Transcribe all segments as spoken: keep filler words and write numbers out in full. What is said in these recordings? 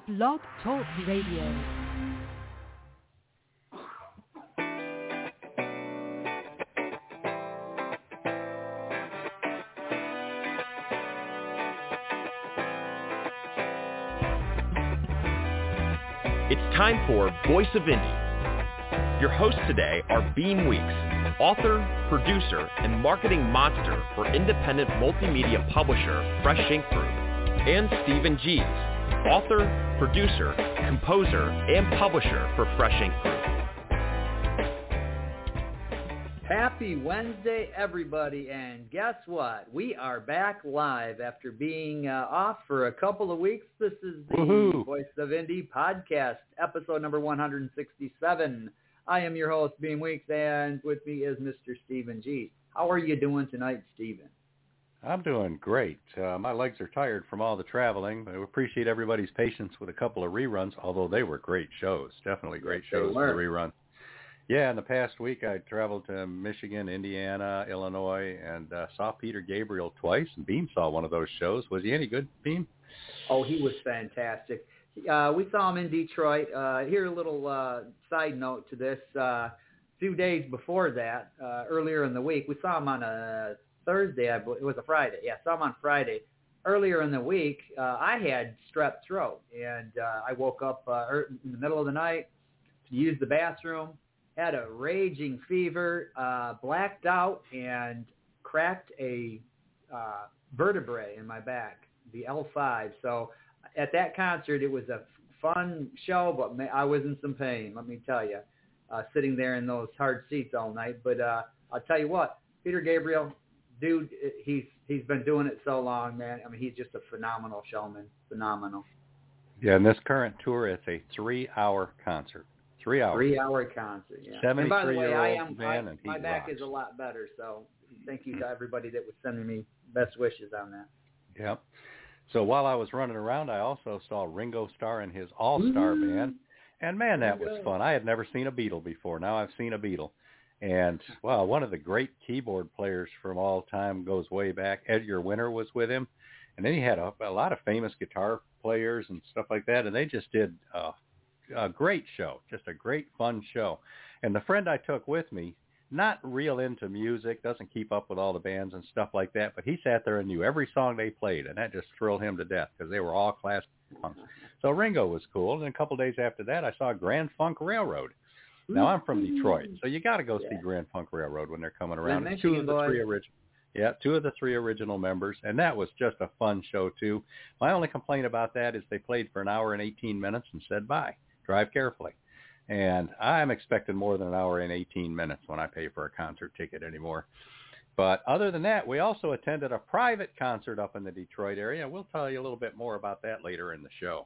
Blog Talk Radio. It's time for Voice of Indie. Your hosts today are Beam Weeks, author, producer, and marketing monster for independent multimedia publisher Fresh Ink Group, and Stephen Gees, author, producer, composer, and publisher for Fresh Ink Group. Happy Wednesday, everybody, and guess what? We are back live after being uh, off for a couple of weeks. This is the Woohoo. Voice of Indie podcast, episode number one hundred sixty-seven. I am your host, Beam Weeks, and with me is Mister Stephen G. How are you doing tonight, Stephen? I'm doing great. Uh, my legs are tired from all the traveling, but I appreciate everybody's patience with a couple of reruns, although they were great shows, definitely great Yes, they shows were. to rerun. Yeah, in the past week, I traveled to Michigan, Indiana, Illinois, and uh, saw Peter Gabriel twice, and Beam saw one of those shows. Was he any good, Beam? Oh, he was fantastic. Uh, we saw him in Detroit. Uh, here, a little uh, side note to this. Uh, a few days before that, uh, earlier in the week, we saw him on a Thursday. I believe. It was a Friday. Yeah, saw him on Friday. Earlier in the week, uh, I had strep throat, and uh, I woke up uh, er- in the middle of the night to use the bathroom, had a raging fever, uh, blacked out, and cracked a uh, vertebrae in my back, the L five. So at that concert, it was a fun show, but ma- I was in some pain, let me tell you, uh, sitting there in those hard seats all night. But uh, I'll tell you what, Peter Gabriel, dude, he's he's been doing it so long, man. I mean, he's just a phenomenal showman, phenomenal. Yeah, and this current tour, it's a three-hour concert. Three hours. Three-hour concert, yeah. And by the way, I am, man, I, and he my back rocks. is a lot better, so thank you to everybody that was sending me best wishes on that. Yep. So while I was running around, I also saw Ringo Starr and his all-star Ooh. band, and man, that was Ringo. fun. I had never seen a Beatle before. Now I've seen a Beatle. And, well, one of the great keyboard players from all time goes way back. Edgar Winter was with him. And then he had a, a lot of famous guitar players and stuff like that, and they just did uh, a great show, just a great, fun show. And the friend I took with me, not real into music, doesn't keep up with all the bands and stuff like that, but he sat there and knew every song they played, and that just thrilled him to death because they were all classic songs. So Ringo was cool. And then a couple days after that, I saw Grand Funk Railroad. Now, I'm from Detroit, so you got to go Yeah. see Grand Funk Railroad when they're coming around. Grand It's two Michigan of the boys. three original. Yeah, two of the three original members, and that was just a fun show, too. My only complaint about that is they played for an hour and eighteen minutes and said bye. Drive carefully. And I'm expecting more than an hour and eighteen minutes when I pay for a concert ticket anymore. But other than that, we also attended a private concert up in the Detroit area. We'll tell you a little bit more about that later in the show.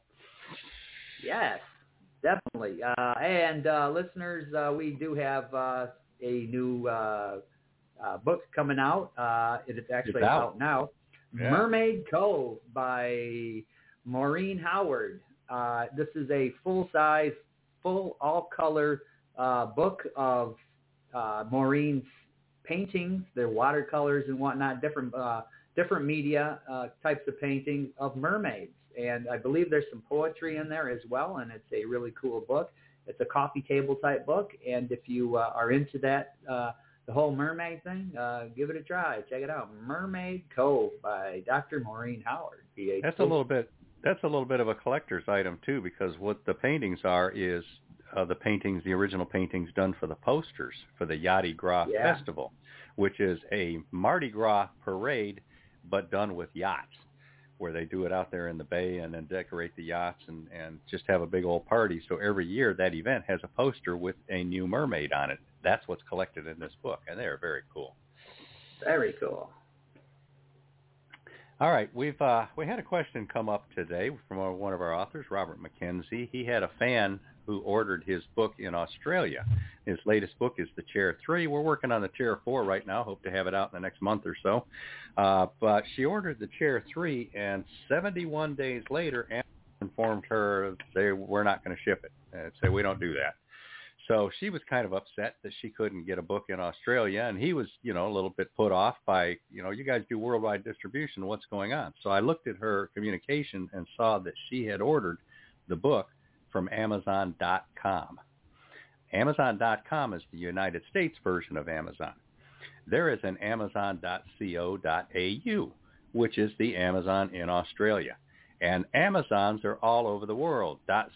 Yes, definitely. Uh, and uh, listeners, uh, we do have uh, a new uh, uh, book coming out. Uh, it is actually It's out. out now. Yeah. Mermaid Cove by Maureen Howard. Uh, this is a full-size, full all-color uh, book of uh, Maureen's paintings, their watercolors and whatnot, different uh, different media uh, types of paintings of mermaids. And I believe there's some poetry in there as well, and it's a really cool book. It's a coffee table type book, and if you uh, are into that, uh, the whole mermaid thing, uh, give it a try. Check it out. Mermaid Cove by Doctor Maureen Howard. P H D. That's a little bit. That's a little bit of a collector's item too, because what the paintings are is uh, the paintings, the original paintings done for the posters for the Mardi Gras Yeah. Festival, which is a Mardi Gras parade, but done with yachts, where they do it out there in the bay and then decorate the yachts and, and just have a big old party. So every year that event has a poster with a new mermaid on it. That's what's collected in this book, and they are very cool. Very cool. All right, we've uh, we had a question come up today from our, one of our authors, Robert McKenzie. He had a fan who ordered his book in Australia. His latest book is The Chair three. We're working on The Chair four right now. Hope to have it out in the next month or so. Uh, but she ordered The Chair three, and seventy-one days later, Amazon informed her they were not going to ship it. And say, we don't do that. So she was kind of upset that she couldn't get a book in Australia, and he was, you know, a little bit put off by, you know, you guys do worldwide distribution. What's going on? So I looked at her communication and saw that she had ordered the book from Amazon dot com. Amazon dot com is the United States version of Amazon. There is an Amazon dot co dot a u, which is the Amazon in Australia. And Amazons are all over the world.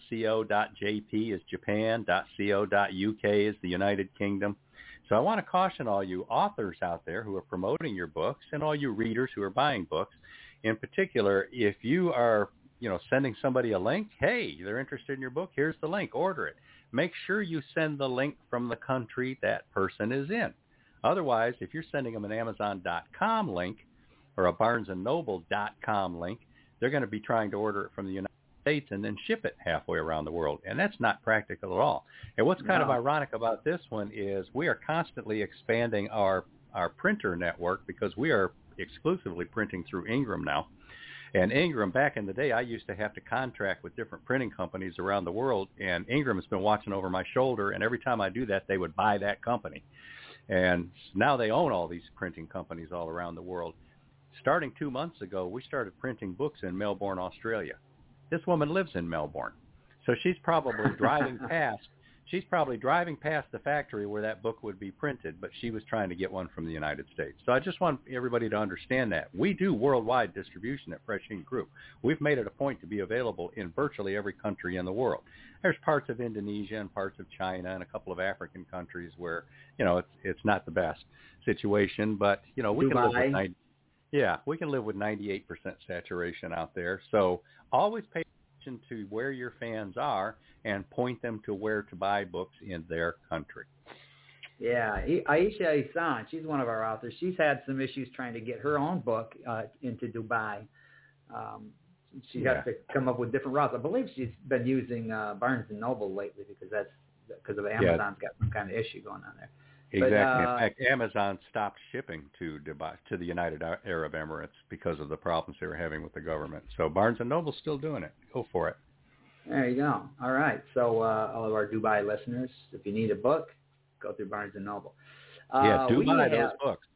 .co.jp is Japan. .co.uk is the United Kingdom. So I want to caution all you authors out there who are promoting your books and all you readers who are buying books. In particular, if you are, you know, sending somebody a link, hey, they're interested in your book, here's the link, order it. Make sure you send the link from the country that person is in. Otherwise, if you're sending them an Amazon dot com link or a Barnes and Noble dot com link, they're going to be trying to order it from the United States and then ship it halfway around the world. And that's not practical at all. And what's kind no. of ironic about this one is we are constantly expanding our, our printer network because we are exclusively printing through Ingram now. And Ingram, back in the day, I used to have to contract with different printing companies around the world. And Ingram has been watching over my shoulder. And every time I do that, they would buy that company. And now they own all these printing companies all around the world. Starting two months ago, we started printing books in Melbourne, Australia. This woman lives in Melbourne, so she's probably driving past. She's probably driving past the factory where that book would be printed, but she was trying to get one from the United States. So I just want everybody to understand that we do worldwide distribution at Fresh Ink Group. We've made it a point to be available in virtually every country in the world. There's parts of Indonesia and parts of China and a couple of African countries where, you know, it's it's not the best situation, but you know we Dubai. can live with ninety. Yeah, we can live with ninety-eight percent saturation out there. So always pay attention to where your fans are and point them to where to buy books in their country. Yeah, Aisha Ihsan, she's one of our authors. She's had some issues trying to get her own book uh, into Dubai. Um, she yeah. has to come up with different routes. I believe she's been using uh, Barnes and Noble lately because that's because of Amazon's yeah. got some kind of issue going on there. Exactly. But, uh, in fact, Amazon stopped shipping to Dubai, to the United Arab Emirates because of the problems they were having with the government. So Barnes and Noble's still doing it. Go for it. There you go. All right. So uh, all of our Dubai listeners, if you need a book, go through Barnes and Noble. Uh, yeah, do buy have, those books.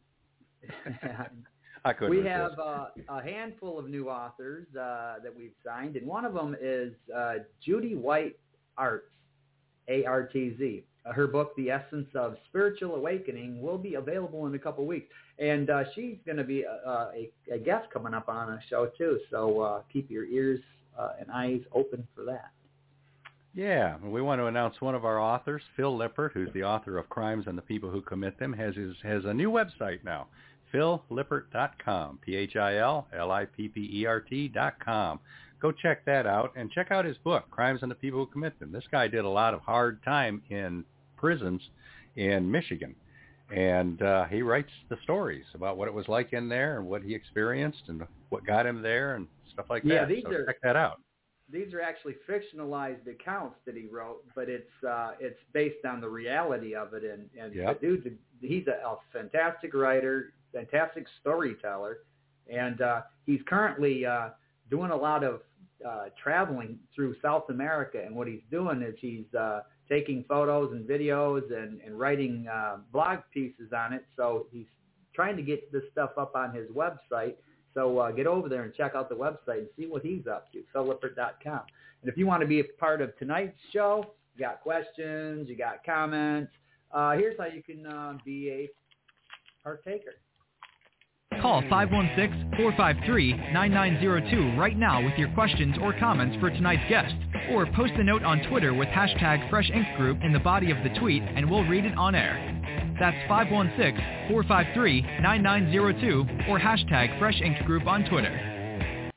I couldn't We resist. have uh, a handful of new authors uh, that we've signed, and one of them is uh, Judy White Artz, A R T Z. Uh, her book, The Essence of Spiritual Awakening, will be available in a couple weeks. And uh, she's going to be a, a, a guest coming up on a show, too. So uh, keep your ears uh, and eyes open for that. Yeah, we want to announce one of our authors, Phil Lippert, who's the author of Crimes and the People Who Commit Them, has his has a new website now, phil lippert dot com, P H I L L I P P E R T dot com. Go check that out and check out his book, Crimes and the People Who Commit Them. This guy did a lot of hard time in prisons in Michigan, and uh, he writes the stories about what it was like in there and what he experienced and what got him there and stuff like yeah, that. These so are, check that out. These are actually fictionalized accounts that he wrote, but it's uh, it's based on the reality of it. And, and yep. the dude, he's a, a fantastic writer, fantastic storyteller, and uh, he's currently uh, doing a lot of uh, traveling through South America. And what he's doing is he's uh, taking photos and videos and, and writing uh, blog pieces on it. So he's trying to get this stuff up on his website. So uh, get over there and check out the website and see what he's up to, phil lippert dot com. And if you want to be a part of tonight's show, you got questions, you got comments, uh, here's how you can uh, be a partaker. Call five one six, four five three, nine nine zero two right now with your questions or comments for tonight's guest. Or post a note on Twitter with hashtag Fresh Ink Group in the body of the tweet and we'll read it on air. That's five one six, four five three, nine nine zero two or hashtag Fresh Ink Group on Twitter.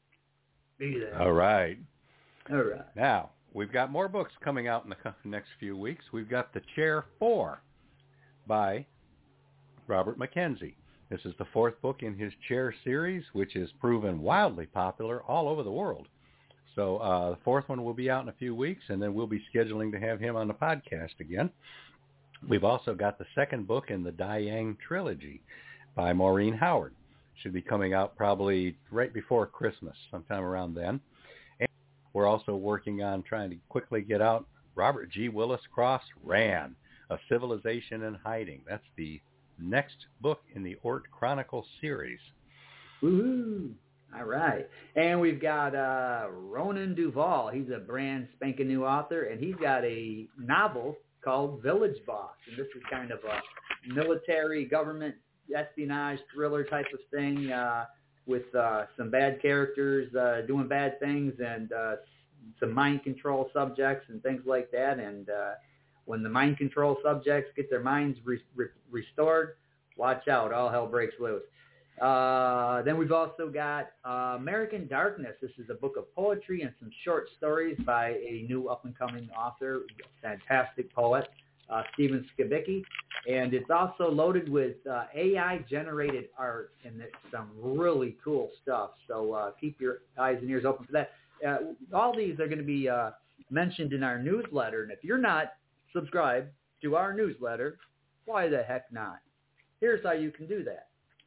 Be there. All right. All right. Now, we've got more books coming out in the next few weeks. We've got The Chair four by Robert McKenzie. This is the fourth book in his Chair series, which has proven wildly popular all over the world. So uh, the fourth one will be out in a few weeks, and then we'll be scheduling to have him on the podcast again. We've also got the second book in the Dayang trilogy by Maureen Howard. Should be coming out probably right before Christmas, sometime around then. And we're also working on trying to quickly get out Robert G. Willis Cross Ran, A Civilization in Hiding. That's the next book in the Ort Chronicle series. Woo-hoo. All right. And we've got uh, Ronan Duvall. He's a brand spanking new author, and he's got a novel called Village Boss. And this is kind of a military government espionage thriller type of thing uh, with uh, some bad characters uh, doing bad things and uh, some mind control subjects and things like that. And uh, when the mind control subjects get their minds re- re- restored, watch out. All hell breaks loose. Uh, then we've also got uh, American Darkness. This is a book of poetry and some short stories by a new up-and-coming author, fantastic poet, uh, Stephen Skibicki. And it's also loaded with uh, A I-generated art, and it's some really cool stuff. So uh, keep your eyes and ears open for that. Uh, all these are going to be uh, mentioned in our newsletter. And if you're not subscribed to our newsletter, why the heck not? Here's how you can do that.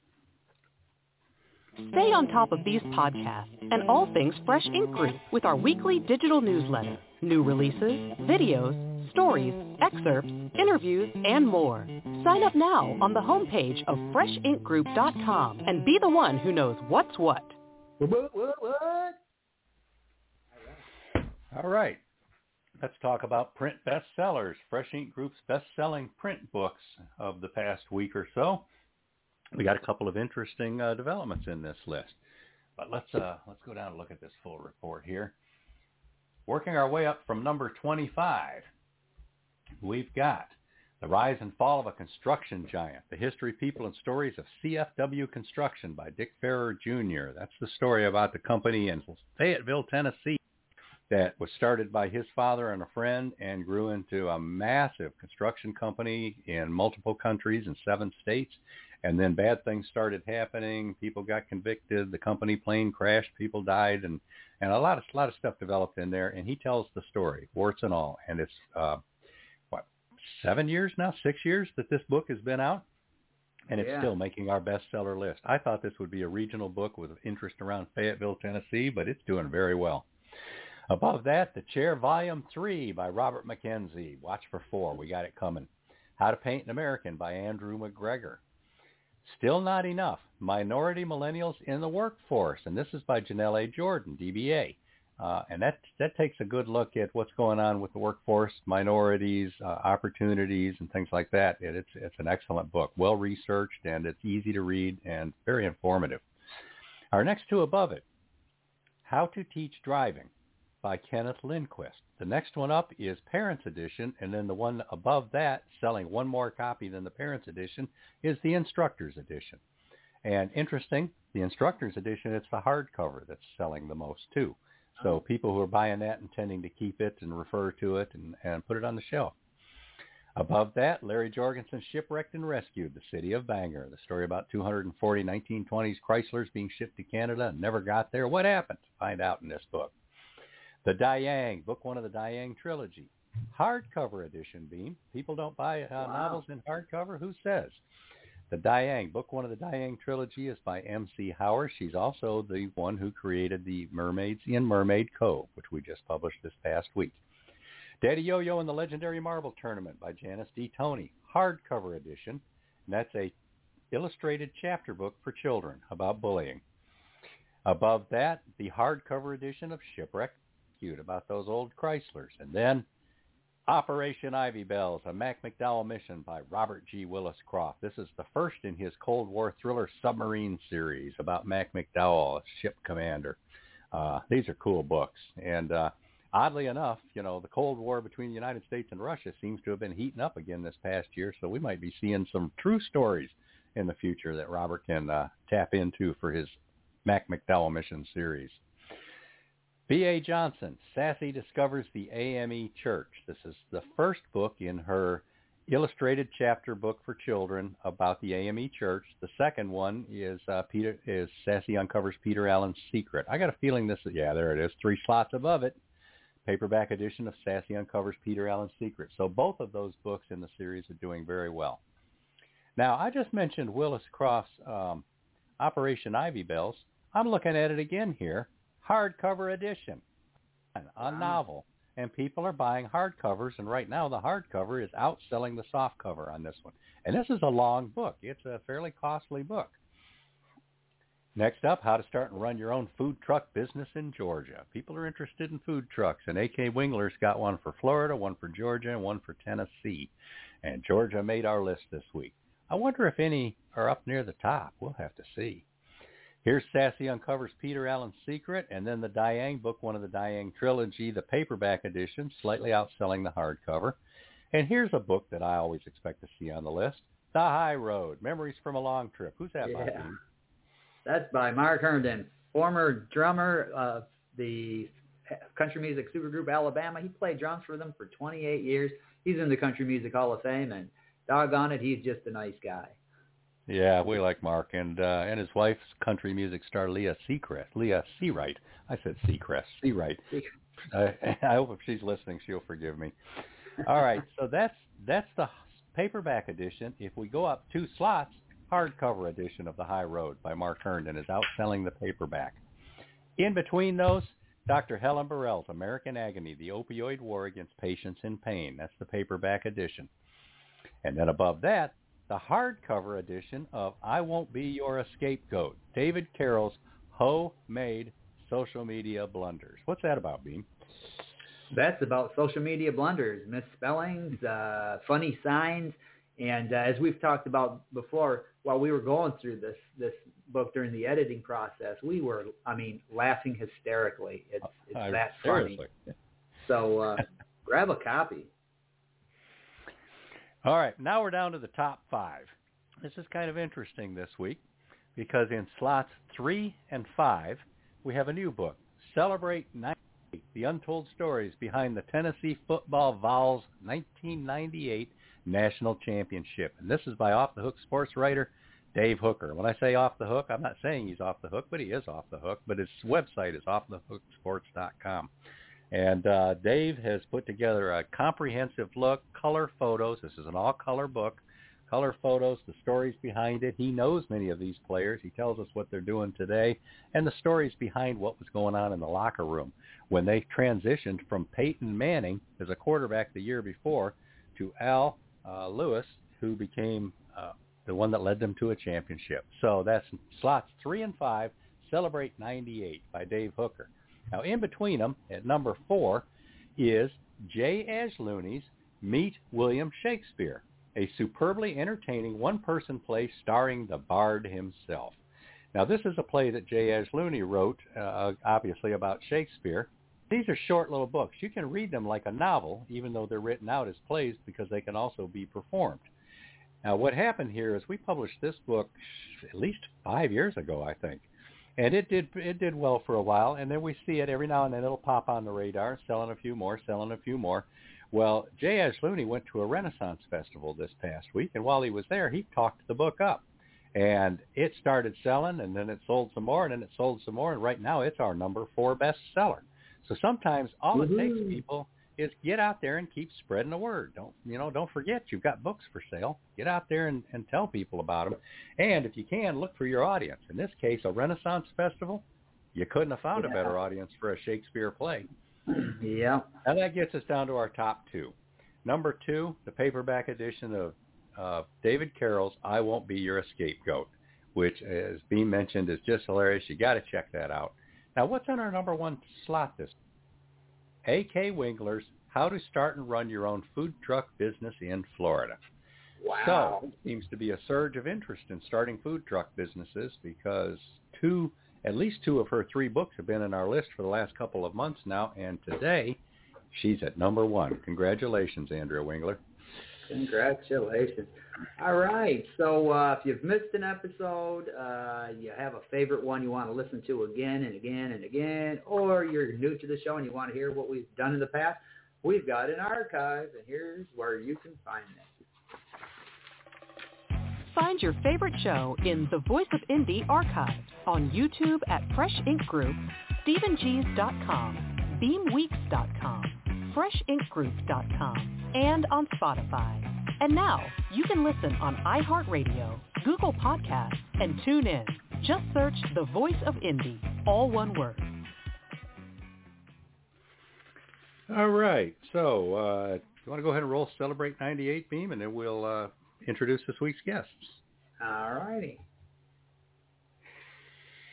Stay on top of these podcasts and all things Fresh Ink Group with our weekly digital newsletter. New releases, videos, stories, excerpts, interviews, and more. Sign up now on the homepage of fresh ink group dot com and be the one who knows what's what. What, what, what? All right. Let's talk about print bestsellers, Fresh Ink Group's best-selling print books of the past week or so. We got a couple of interesting uh, developments in this list, but let's uh, let's go down and look at this full report here. Working our way up from number twenty-five, we've got The Rise and Fall of a Construction Giant, The History, People, and Stories of C F W Construction by Dick Farrer Junior That's the story about the company in Fayetteville, Tennessee, that was started by his father and a friend and grew into a massive construction company in multiple countries and seven states. And then bad things started happening. People got convicted. The company plane crashed. People died, and, and a lot of a lot of stuff developed in there. And he tells the story, warts and all. And it's uh, what seven years now, six years that this book has been out, and it's yeah. still making our bestseller list. I thought this would be a regional book with interest around Fayetteville, Tennessee, but it's doing very well. Above that, The Chair, Volume Three by Robert McKenzie. Watch for four. We got it coming. How to Paint an American by Andrew McGregor. Still Not Enough, Minority Millennials in the Workforce, and this is by Janelle A. Jordan, D B A. Uh, and that that takes a good look at what's going on with the workforce, minorities, uh, opportunities, and things like that. It, it's it's an excellent book, well researched, and it's easy to read and very informative. Our next two above it, How to Teach Driving by Kenneth Lindquist. The next one up is Parents Edition, and then the one above that, selling one more copy than the Parents Edition, is the Instructors Edition. And interesting, the Instructors Edition, it's the hardcover that's selling the most too. So people who are buying that intending to keep it and refer to it and, and put it on the shelf. Above that, Larry Jorgensen, Shipwrecked and Rescued, the City of Bangor, the story about two hundred forty nineteen twenties Chryslers being shipped to Canada and never got there. What happened? Find out in this book. The Diang, book one of the Diang trilogy. Hardcover edition, Beam. People don't buy uh, wow. novels in hardcover. Who says? The Diang, book one of the Diang trilogy is by M C Howard. She's also the one who created the Mermaids in Mermaid Cove, which we just published this past week. Daddy Yo-Yo and the Legendary Marble Tournament by Janice D. Toney, hardcover edition. And that's a illustrated chapter book for children about bullying. Above that, the hardcover edition of Shipwreck, about those old Chryslers. And then Operation Ivy Bells, a Mac McDowell mission by Robert G. Willis Croft. This is the first in his Cold War thriller submarine series about Mac McDowell, a ship commander. Uh, these are cool books. And uh, oddly enough, you know, the Cold War between the United States and Russia seems to have been heating up again this past year, so we might be seeing some true stories in the future that Robert can uh, tap into for his Mac McDowell mission series. B A. Johnson, Sassy Discovers the A M E Church. This is the first book in her illustrated chapter book for children about the A M E Church. The second one is uh, Peter is Sassy Uncovers Peter Allen's Secret. I got a feeling this is, yeah, there it is, three slots above it. Paperback edition of Sassy Uncovers Peter Allen's Secret. So both of those books in the series are doing very well. Now, I just mentioned Willis Croft's um, Operation Ivy Bells. I'm looking at it again here. Hardcover edition, a wow. novel, and people are buying hardcovers, and right now the hardcover is outselling the softcover on this one. And this is a long book. It's a fairly costly book. Next up, how to start and run your own food truck business in Georgia. People are interested in food trucks, and A K Wingler's got one for Florida, one for Georgia, and one for Tennessee. And Georgia made our list this week. I wonder if any are up near the top. We'll have to see. Here's Sassy Uncovers Peter Allen's Secret, and then the Diang book, one of the Diang trilogy, the paperback edition, slightly outselling the hardcover. And here's a book that I always expect to see on the list, The High Road, Memories from a Long Trip. Who's that by? Yeah. That's by Mark Herndon, former drummer of the country music supergroup Alabama. He played drums for them for twenty-eight years. He's in the Country Music Hall of Fame, and doggone it, he's just a nice guy. Yeah, we like Mark, and uh, and his wife's country music star, Leah Seacrest. Leah Seawright. I said Seacrest. Seawright. Uh, I hope if she's listening, she'll forgive me. All right, so that's that's the paperback edition. If we go up two slots, hardcover edition of The High Road by Mark Herndon is outselling the paperback. In between those, Doctor Helen Burrell's American Agony, The Opioid War Against Patients in Pain. That's the paperback edition. And then above that, the hardcover edition of I Won't Be Your Scapegoat, David Carroll's Homemade Social Media Blunders. What's that about, Beam? That's about social media blunders, misspellings, uh, funny signs. And uh, as we've talked about before, while we were going through this this book during the editing process, we were, I mean, laughing hysterically. It's, it's uh, that seriously. funny. So uh, grab a copy. All right, now we're down to the top five. This is kind of interesting this week because in slots three and five, we have a new book, Celebrate ninety-eight, The Untold Stories Behind the Tennessee Football Vols nineteen ninety-eight National Championship. And this is by Off the Hook sports writer Dave Hooker. When I say off the hook, I'm not saying he's off the hook, but he is off the hook. But his website is off the hook sports dot com. And uh, Dave has put together a comprehensive look, color photos. This is an all-color book. Color photos, the stories behind it. He knows many of these players. He tells us what they're doing today and the stories behind what was going on in the locker room when they transitioned from Peyton Manning as a quarterback the year before to Al uh, Lewis, who became uh, the one that led them to a championship. So that's slots three and five, Celebrate ninety-eight by Dave Hooker. Now, in between them, at number four, is J. Ashlooney's Meet William Shakespeare, a superbly entertaining one-person play starring the Bard himself. Now, this is a play that J. Ashlooney wrote, uh, obviously, about Shakespeare. These are short little books. You can read them like a novel, even though they're written out as plays, because they can also be performed. Now, what happened here is we published this book at least five years ago, I think. And it did it did well for a while, and then we see it every now and then. It'll pop on the radar, selling a few more, selling a few more. Well, J. Ashlooney went to a Renaissance festival this past week, and while he was there, he talked the book up. And it started selling, and then it sold some more, and then it sold some more, and right now it's our number four bestseller. So sometimes all mm-hmm. it takes, people, is get out there and keep spreading the word. Don't you know? Don't forget you've got books for sale. Get out there and, and tell people about them. And if you can, look for your audience. In this case, a Renaissance festival. You couldn't have found yeah. a better audience for a Shakespeare play. Yeah. And that gets us down to our top two. Number two, the paperback edition of uh, David Carroll's "I Won't Be Your Scapegoat," which, as Bean mentioned, is just hilarious. You got to check that out. Now, what's on our number one slot this? A K Wingler's How to Start and Run Your Own Food Truck Business in Florida. Wow. So it seems to be a surge of interest in starting food truck businesses because two, at least two of her three books have been in our list for the last couple of months now, and today she's at number one. Congratulations, Andrea Wingler. Congratulations. All right. So uh, if you've missed an episode, uh, you have a favorite one you want to listen to again and again and again, or you're new to the show and you want to hear what we've done in the past, we've got an archive, and here's where you can find it. Find your favorite show in the Voice of Indie archive on YouTube at Fresh Ink Group, Stephen Gees dot com, Beam Weeks dot com, Fresh Ink Group dot com, and on Spotify. And now, you can listen on iHeartRadio, Google Podcasts, and tune in. Just search The Voice of Indie, all one word. All right. So, uh, you want to go ahead and roll Celebrate ninety-eight, Beam, and then we'll uh, introduce this week's guests. All righty.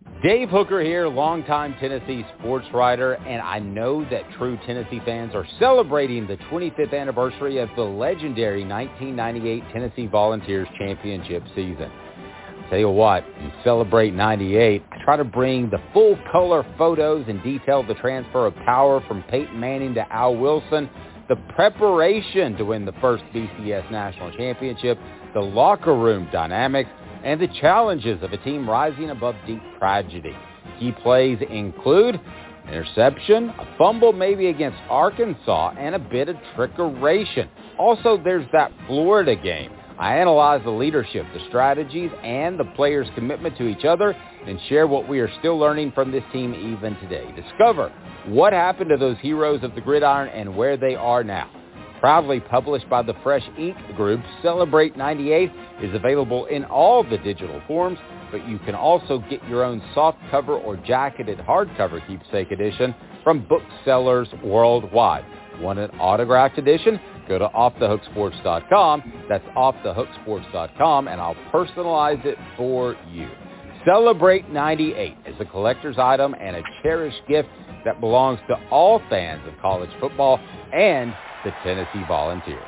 Dave Hooker here, longtime Tennessee sports writer, and I know that true Tennessee fans are celebrating the twenty-fifth anniversary of the legendary nineteen ninety-eight Tennessee Volunteers championship season. Tell you what, in Celebrate ninety-eight, I try to bring the full color photos and detail the transfer of power from Peyton Manning to Al Wilson, the preparation to win the first B C S National Championship, the locker room dynamics, and the challenges of a team rising above deep tragedy. Key plays include interception, a fumble maybe against Arkansas, and a bit of trickeration. Also, there's that Florida game. I analyze the leadership, the strategies, and the players' commitment to each other, and share what we are still learning from this team even today. Discover what happened to those heroes of the gridiron and where they are now. Proudly published by the Fresh Ink Group, Celebrate ninety-eight is available in all the digital forms, but you can also get your own softcover or jacketed hardcover keepsake edition from booksellers worldwide. Want an autographed edition? Go to off the hook sports dot com. That's off the hook sports dot com, and I'll personalize it for you. Celebrate ninety-eight is a collector's item and a cherished gift that belongs to all fans of college football and the Tennessee Volunteers.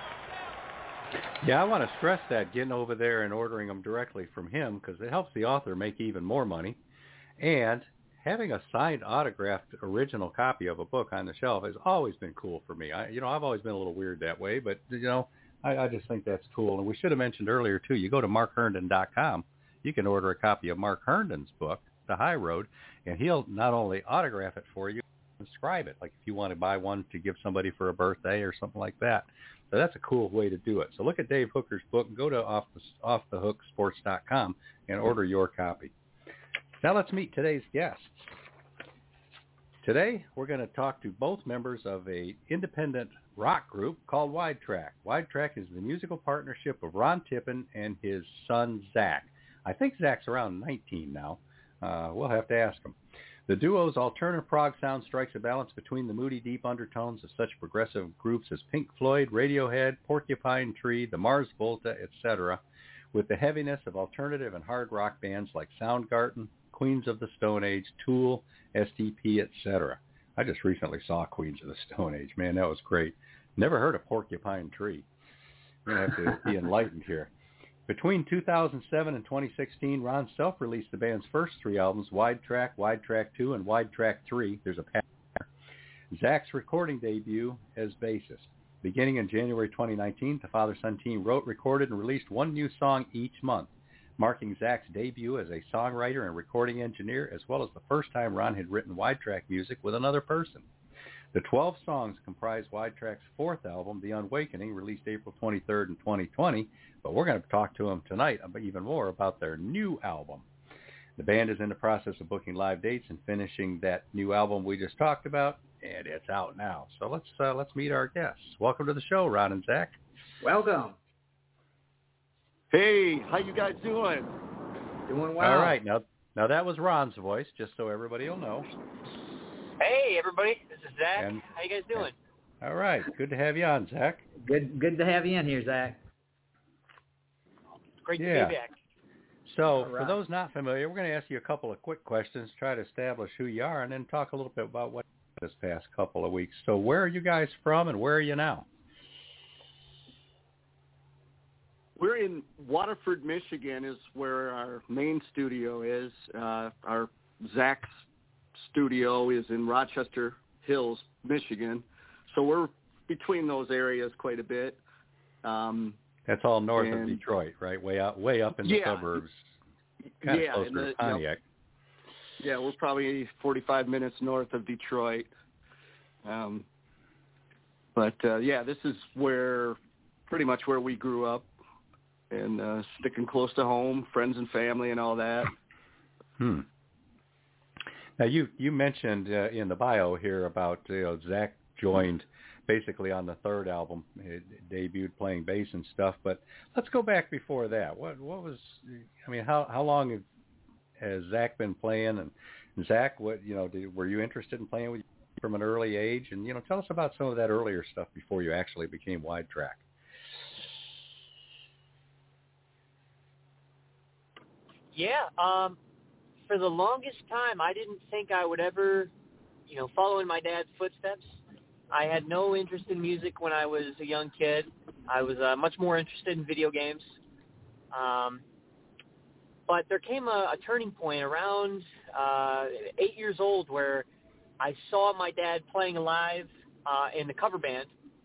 Yeah, I want to stress that, getting over there and ordering them directly from him, because it helps the author make even more money. And having a signed, autographed, original copy of a book on the shelf has always been cool for me. I, you know, I've always been a little weird that way, but, you know, I, I just think that's cool. And we should have mentioned earlier, too, you go to mark herndon dot com, you can order a copy of Mark Herndon's book, The High Road, and he'll not only autograph it for you, inscribe it, like if you want to buy one to give somebody for a birthday or something like that. So that's a cool way to do it. So look at Dave Hooker's book and go to off the, off the hook sports dot com and order your copy. Now let's meet today's guests. Today we're going to talk to both members of a independent rock group called Wide Track. Wide Track is the musical partnership of Ron Tippin and his son Zach. I think Zach's around nineteen now. Uh, we'll have to ask him. The duo's alternative prog sound strikes a balance between the moody, deep undertones of such progressive groups as Pink Floyd, Radiohead, Porcupine Tree, the Mars Volta, et cetera, with the heaviness of alternative and hard rock bands like Soundgarden, Queens of the Stone Age, Tool, S T P, et cetera. I just recently saw Queens of the Stone Age. Man, that was great. Never heard of Porcupine Tree. I'm going to have to be enlightened here. Between two thousand seven and twenty sixteen, Ron self-released the band's first three albums, Wide Track, Wide Track two, and Wide Track three. There's a pattern there. Zach's recording debut as bassist. Beginning in January twenty nineteen, the father-son team wrote, recorded, and released one new song each month, marking Zach's debut as a songwriter and recording engineer, as well as the first time Ron had written Wide Track music with another person. The twelve songs comprise Wide Track's fourth album, The Unwakening, released April twenty-third in twenty twenty, but we're going to talk to them tonight even more about their new album. The band is in the process of booking live dates and finishing that new album we just talked about, and it's out now. So let's uh, let's meet our guests. Welcome to the show, Ron and Zach. Welcome. Hey, how you guys doing? Doing well. All right, now now that was Ron's voice, just so everybody will know. Hey, everybody. This is Zach. And, how you guys doing? All right. Good to have you on, Zach. Good good to have you in here, Zach. Great yeah. to be back. So right. for those not familiar, we're going to ask you a couple of quick questions, try to establish who you are, and then talk a little bit about what this past couple of weeks. So where are you guys from, and where are you now? We're in Waterford, Michigan, is where our main studio is. Uh, our Zach's studio is in Rochester Hills, Michigan. So we're between those areas quite a bit. Um, That's all north and, of Detroit, right? Way out, way up in the yeah, suburbs, kind yeah, of closer the, to Pontiac. Yep. Yeah, we're probably forty-five minutes north of Detroit. Um, but, uh, yeah, this is where pretty much where we grew up, and uh, sticking close to home, friends and family and all that. Hmm. Now, you, you mentioned uh, in the bio here about, you know, Zach joined basically on the third album, it debuted playing bass and stuff, but let's go back before that. What what was, I mean, how how long have, has Zach been playing? And Zach, what, you know, did, were you interested in playing with from an early age? And, you know, tell us about some of that earlier stuff before you actually became Wide Track. Yeah, um, for the longest time, I didn't think I would ever, you know, follow in my dad's footsteps. I had no interest in music when I was a young kid. I was uh, much more interested in video games. Um, but there came a, a turning point around uh, eight years old where I saw my dad playing live uh, in the cover band,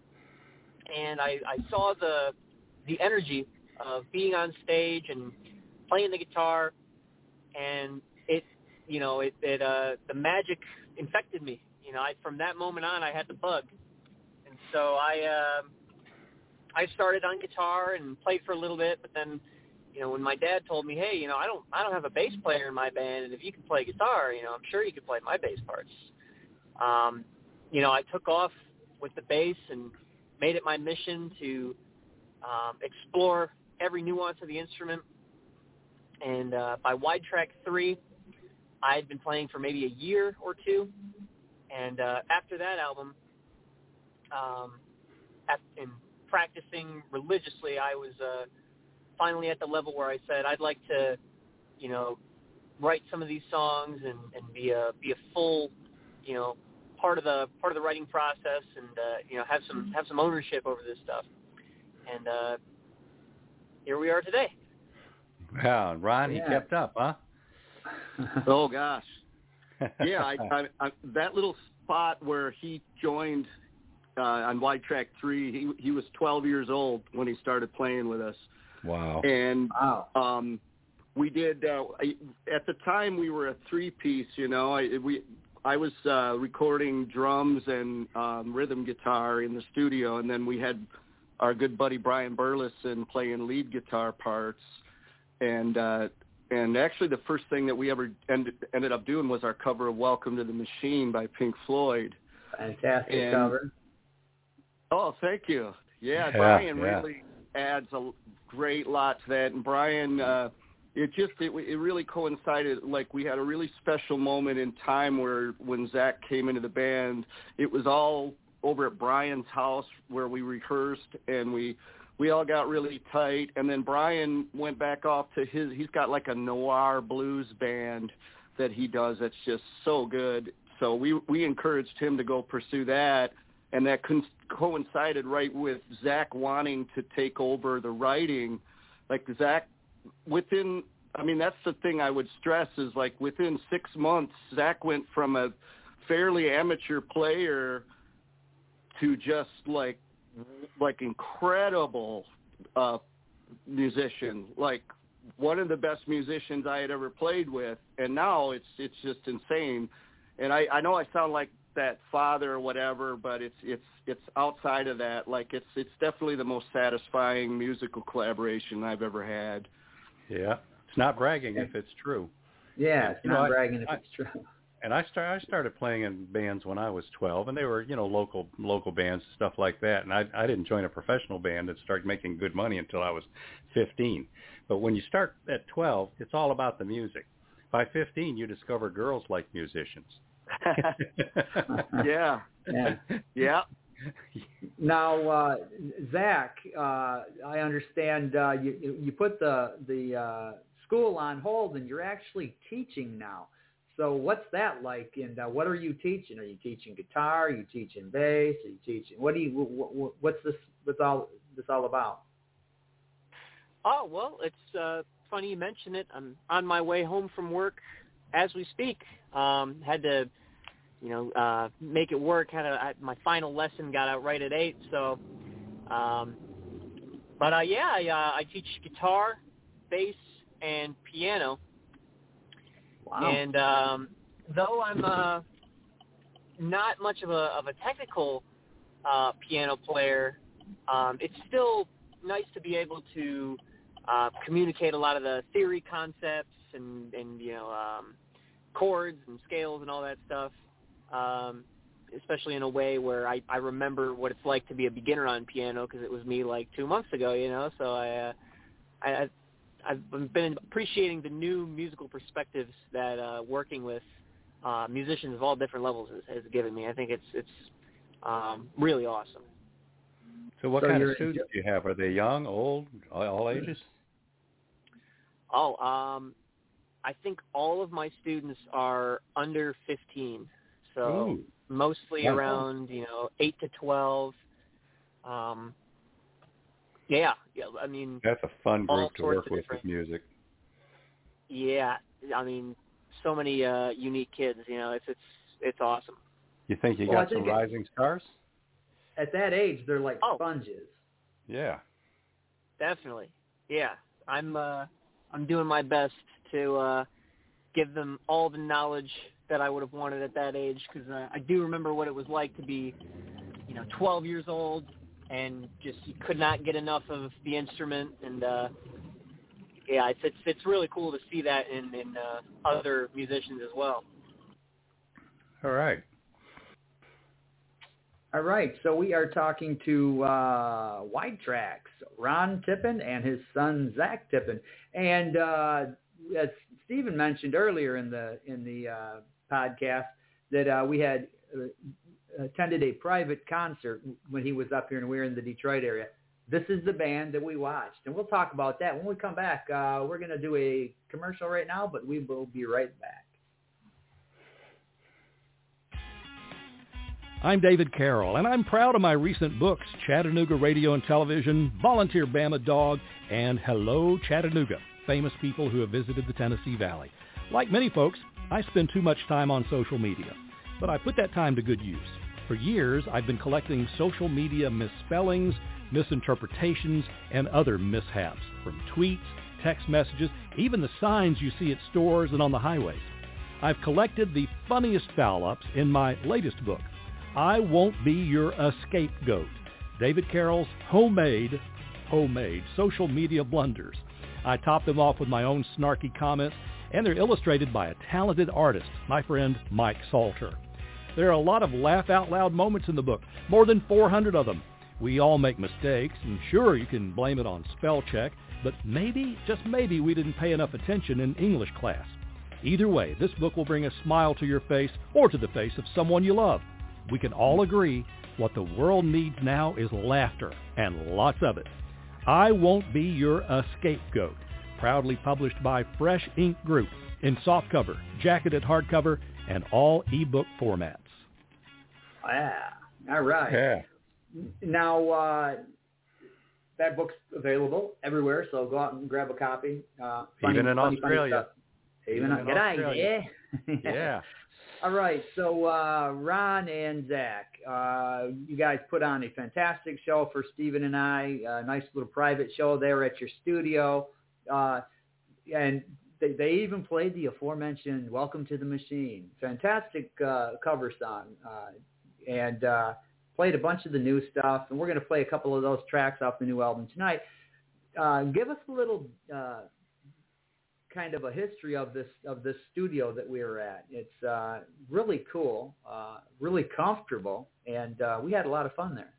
and I, I saw the the energy of being on stage and playing the guitar, and it, you know, it, it uh, the magic infected me. You know, I, from that moment on, I had the bug, and so I uh, I started on guitar and played for a little bit. But then, you know, when my dad told me, hey, you know, I don't I don't have a bass player in my band, and if you can play guitar, you know, I'm sure you could play my bass parts. Um, you know, I took off with the bass and made it my mission to um, explore every nuance of the instrument. And uh, by Wide Track three, I had been playing for maybe a year or two. And uh, after that album, um, at, in practicing religiously, I was uh, finally at the level where I said I'd like to, you know, write some of these songs and, and be a be a full, you know, part of the part of the writing process, and uh, you know, have some have some ownership over this stuff. And uh, here we are today. Wow, Ron, yeah. he kept up, huh? Oh gosh. Yeah, I, I, I, that little spot where he joined uh, on Wide Track three, he he was twelve years old when he started playing with us. Wow. And wow. um, we did, uh, I, at the time we were a three-piece, you know. I, we, I was uh, recording drums and um, rhythm guitar in the studio, and then we had our good buddy Brian Burleson playing lead guitar parts. And uh, and actually the first thing that we ever ended, ended up doing was our cover of Welcome to the Machine by Pink Floyd. Fantastic and, cover. Oh, thank you. Yeah, Yeah, Brian yeah. really adds a great lot to that. And Brian, uh, it just, it, it really coincided, like we had a really special moment in time where when Zach came into the band, it was all over at Brian's house where we rehearsed, and we we all got really tight. And then Brian went back off to his, he's got like a noir blues band that he does that's just so good. So we we encouraged him to go pursue that, and that co- coincided right with Zach wanting to take over the writing. Like Zach, within, I mean, that's the thing I would stress is like within six months, Zach went from a fairly amateur player to just like like incredible uh, musician, like one of the best musicians I had ever played with, and now it's it's just insane. And I, I know I sound like that father or whatever, but it's it's it's outside of that. Like it's it's definitely the most satisfying musical collaboration I've ever had. Yeah, it's not bragging if it's true. Yeah, it's you not know, bragging I, if I, it's true. And I start I started playing in bands when I was twelve, and they were, you know, local local bands, stuff like that. And I I didn't join a professional band and start making good money until I was fifteen. But when you start at twelve, it's all about the music. By fifteen, you discover girls like musicians. yeah. Yeah. Yeah. Now, uh, Zach, uh, I understand uh, you you put the the uh, school on hold, and you're actually teaching now. So what's that like, and uh, what are you teaching? Are you teaching guitar? Are you teaching bass? Are you teaching? What do you? What, what's this? What's all this all about? Oh, well, it's uh, funny you mention it. I'm on my way home from work as we speak. Um, had to, you know, uh, make it work. Had a, I, my final lesson got out right at eight. So, um, but uh, yeah, I, uh, I teach guitar, bass, and piano. Wow. And um, though I'm uh, not much of a of a technical uh, piano player, um, it's still nice to be able to uh, communicate a lot of the theory concepts and, and you know um, chords and scales and all that stuff, um, especially in a way where I, I remember what it's like to be a beginner on piano because it was me like two months ago, you know. So I uh, I. I've been appreciating the new musical perspectives that uh, working with uh, musicians of all different levels has, has given me. I think it's it's um, really awesome. So what So kind you're of students do you have? Are they young, old, all ages? Oh, um, I think all of my students are under fifteen, so Ooh. mostly Wow. around, you know, eight to twelve. Um, yeah, yeah, I mean, That's a fun all group to sorts work of with different- with music. yeah, I mean, so many uh, unique kids. You know, it's it's it's awesome. You think you Well, I got some think it- rising stars? At that age, they're like Oh. sponges. Yeah. Definitely, yeah. I'm uh, I'm doing my best to uh, give them all the knowledge that I would have wanted at that age, because uh, I do remember what it was like to be, you know, twelve years old and just you could not get enough of the instrument. And uh, yeah, it's, it's it's really cool to see that in in uh, other musicians as well. All right. All right, so we are talking to uh, Wide Tracks, Ron Tippin and his son Zach Tippin, and uh, as Stephen mentioned earlier in the in the uh, podcast, that uh, we had uh, attended a private concert when he was up here and we were in the Detroit area. This is the band that we watched, and we'll talk about that when we come back. Uh, we're going to do a commercial right now, but we will be right back. I'm David Carroll, and I'm proud of my recent books, Chattanooga Radio and Television, Volunteer Bama Dog, and Hello Chattanooga, famous people who have visited the Tennessee Valley. Like many folks, I spend too much time on social media, but I put that time to good use. For years, I've been collecting social media misspellings, misinterpretations, and other mishaps, from tweets, text messages, even the signs you see at stores and on the highways. I've collected the funniest foul-ups in my latest book, I Won't Be Your Scapegoat, David Carroll's homemade, homemade social media blunders. I top them off with my own snarky comments, and they're illustrated by a talented artist, my friend Mike Salter. There are a lot of laugh-out-loud moments in the book, more than four hundred of them. We all make mistakes, and sure, you can blame it on spell check, but maybe, just maybe, we didn't pay enough attention in English class. Either way, this book will bring a smile to your face or to the face of someone you love. We can all agree what the world needs now is laughter, and lots of it. I Won't Be Your Scapegoat, proudly published by Fresh Ink Group in softcover, jacketed hardcover, and all ebook formats. Yeah, all right. Yeah. Now, uh, that book's available everywhere, so go out and grab a copy. Uh, funny, Even in funny, Australia. Funny Even, Even in in Australia. Australia. Yeah. Yeah. All right, so uh, Ron and Zach, uh, you guys put on a fantastic show for Stephen and I, a nice little private show there at your studio, uh, and they, they even played the aforementioned Welcome to the Machine, fantastic uh, cover song, uh, and uh, played a bunch of the new stuff, and we're going to play a couple of those tracks off the new album tonight. Uh, give us a little uh, kind of a history of this of this studio that we were at. It's uh, really cool, uh, really comfortable, and uh, we had a lot of fun there.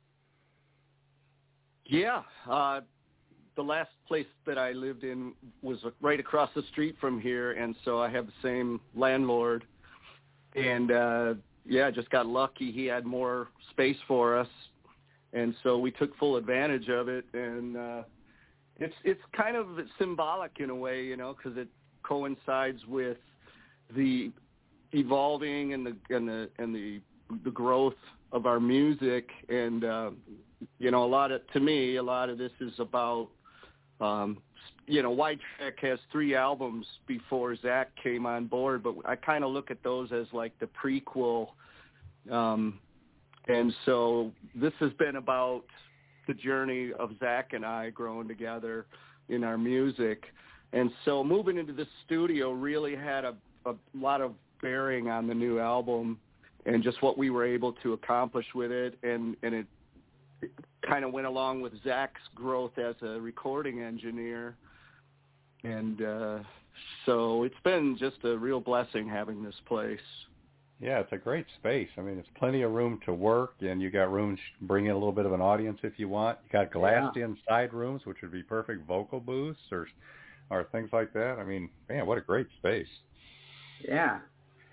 Yeah, uh, the last place that I lived in was right across the street from here, and so I have the same landlord. And uh, yeah, just got lucky. He had more space for us, and so we took full advantage of it. And uh, It's it's kind of symbolic in a way, you know, because it coincides with the evolving and the and the and the the growth of our music, and uh, you know, a lot of to me, a lot of this is about, um, you know, Wide Track has three albums before Zach came on board, but I kind of look at those as like the prequel, um, and so this has been about the journey of Zach and I growing together in our music. And so moving into the studio really had a, a lot of bearing on the new album and just what we were able to accomplish with it. And, and it, it kind of went along with Zach's growth as a recording engineer. And uh, so it's been just a real blessing having this place. Yeah, it's a great space. I mean, it's plenty of room to work, and you got room to bring in a little bit of an audience if you want. You got glassed-in side rooms, which would be perfect vocal booths or or things like that. I mean, man, what a great space. Yeah.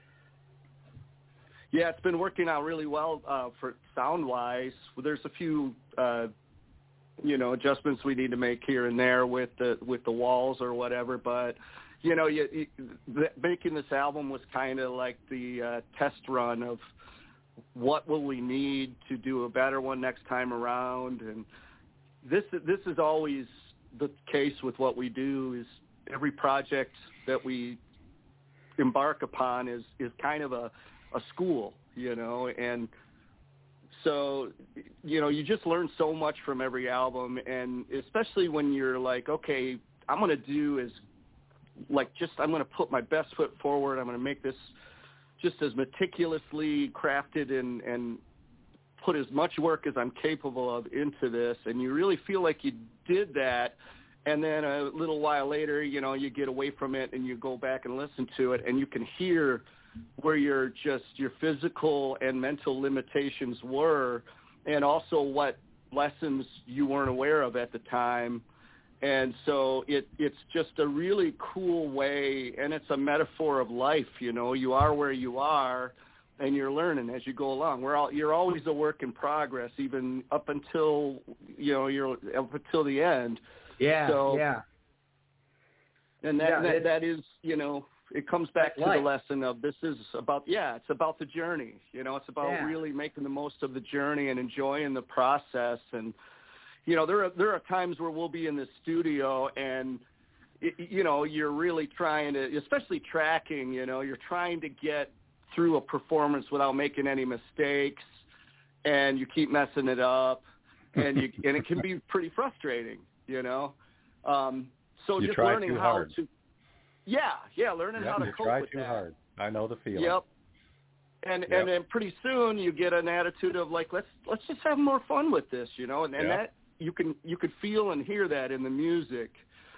Yeah, it's been working out really well uh, for sound-wise. There's a few, uh, you know, adjustments we need to make here and there with the with the walls or whatever, but you know, you, you, the, making this album was kind of like the uh, test run of what will we need to do a better one next time around. And this this is always the case with what we do. Is every project that we embark upon is is kind of a, a school, you know, and so, you know, you just learn so much from every album, and especially when you're like, okay, I'm going to do is like just I'm going to put my best foot forward. I'm going to make this just as meticulously crafted and, and put as much work as I'm capable of into this, and you really feel like you did that. And then a little while later, you know, you get away from it and you go back and listen to it, and you can hear where your just your physical and mental limitations were, and also what lessons you weren't aware of at the time. And so it it's just a really cool way, and it's a metaphor of life. You know, you are where you are, and you're learning as you go along. We're all you're always a work in progress, even up until you know you're up until the end. Yeah, so, yeah. And that, yeah, that that is, you know, it comes back to life. the lesson of this is about, yeah, it's about the journey. You know, it's about yeah. really making the most of the journey and enjoying the process. And, you know, there are, there are times where we'll be in the studio and, it, you know, you're really trying to, especially tracking, you know, you're trying to get through a performance without making any mistakes, and you keep messing it up, and you and it can be pretty frustrating. You know, um, so you just try learning too how hard. to, yeah, yeah, learning yep, how to you cope try with too that. hard. I know the feeling. Yep. And yep. and then pretty soon you get an attitude of like let's let's just have more fun with this, you know, and, and yep. that you can you could feel and hear that in the music.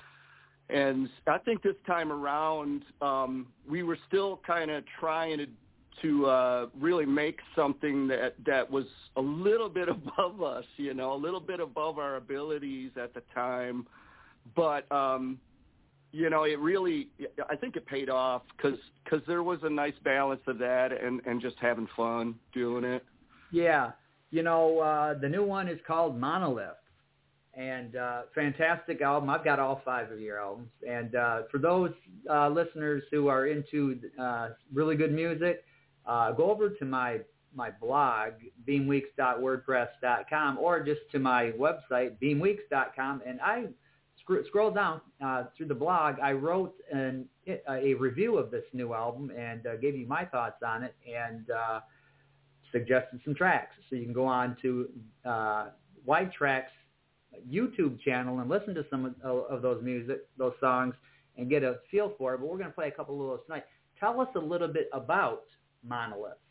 And I think this time around um, we were still kind of trying to. to uh, really make something that, that was a little bit above us, you know, a little bit above our abilities at the time. But, um, you know, it really, I think it paid off because because there was a nice balance of that and, and just having fun doing it. Yeah. You know, uh, the new one is called Monolith. And uh, fantastic album. I've got all five of your albums. And uh, for those uh, listeners who are into uh, really good music, Uh, go over to my my blog, beam weeks dot wordpress dot com, or just to my website, beam weeks dot com, and I sc- scroll down uh, through the blog. I wrote an, a review of this new album and uh, gave you my thoughts on it and uh, suggested some tracks. So you can go on to uh, White Tracks YouTube channel and listen to some of, of those music, those songs, and get a feel for it. But we're going to play a couple of those tonight. Tell us a little bit about Monolith.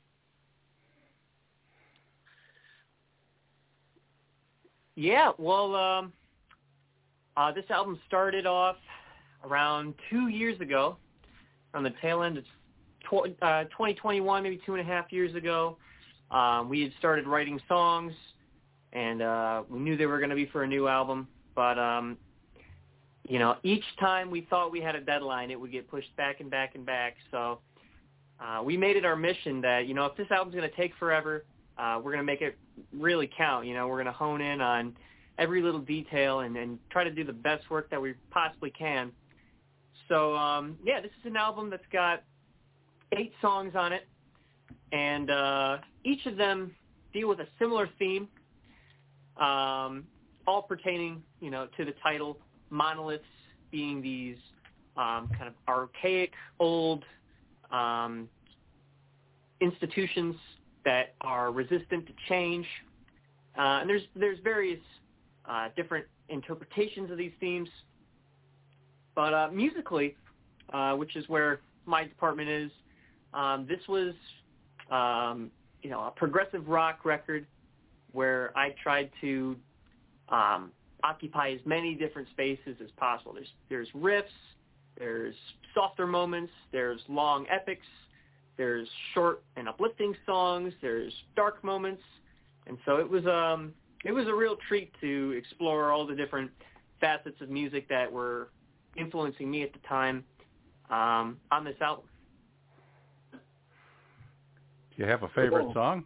Yeah, well, um, uh, this album started off around two years ago, on the tail end of tw- uh, twenty twenty-one, maybe two and a half years ago. Um, we had started writing songs, and uh, we knew they were going to be for a new album, but um, you know, each time we thought we had a deadline, it would get pushed back and back and back. So uh, we made it our mission that, you know, if this album's going to take forever, uh, we're going to make it really count. You know, we're going to hone in on every little detail and, and try to do the best work that we possibly can. So, um, yeah, this is an album that's got eight songs on it, and uh, each of them deal with a similar theme, um, all pertaining, you know, to the title, monoliths being these um, kind of archaic, old um, institutions that are resistant to change. Uh, and there's there's various uh, different interpretations of these themes. But uh, musically, uh, which is where my department is, um, this was um, you know a progressive rock record where I tried to um, occupy as many different spaces as possible. There's there's riffs, there's softer moments, there's long epics, there's short and uplifting songs, there's dark moments, and so it was um it was a real treat to explore all the different facets of music that were influencing me at the time um, on this album. Do you have a favorite Cool. song?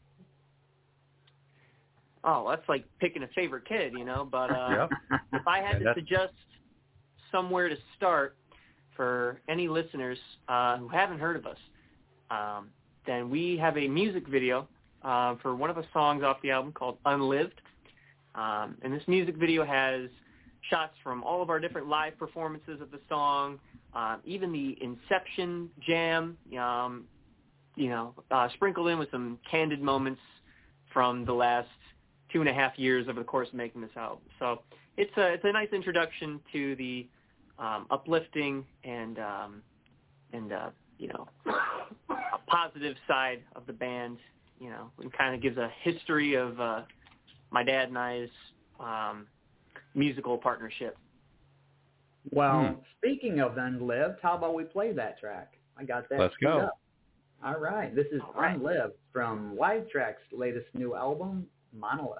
Oh, that's like picking a favorite kid, you know, but uh, Yep. if I had And to that's- suggest somewhere to start, for any listeners uh, who haven't heard of us, um, then we have a music video uh, for one of the songs off the album called Unlived. Um, and this music video has shots from all of our different live performances of the song, uh, even the Inception jam, um, you know, uh, sprinkled in with some candid moments from the last two and a half years over the course of making this album. So it's a, it's a nice introduction to the um, uplifting and, um, and uh, you know, a positive side of the band, you know, and kind of gives a history of uh, my dad and I's um, musical partnership. Well, Hmm. speaking of Unlived, how about we play that track? I got that. Let's queued go. up. All right. This is All right. Unlived from Wide Track's latest new album, Monolith.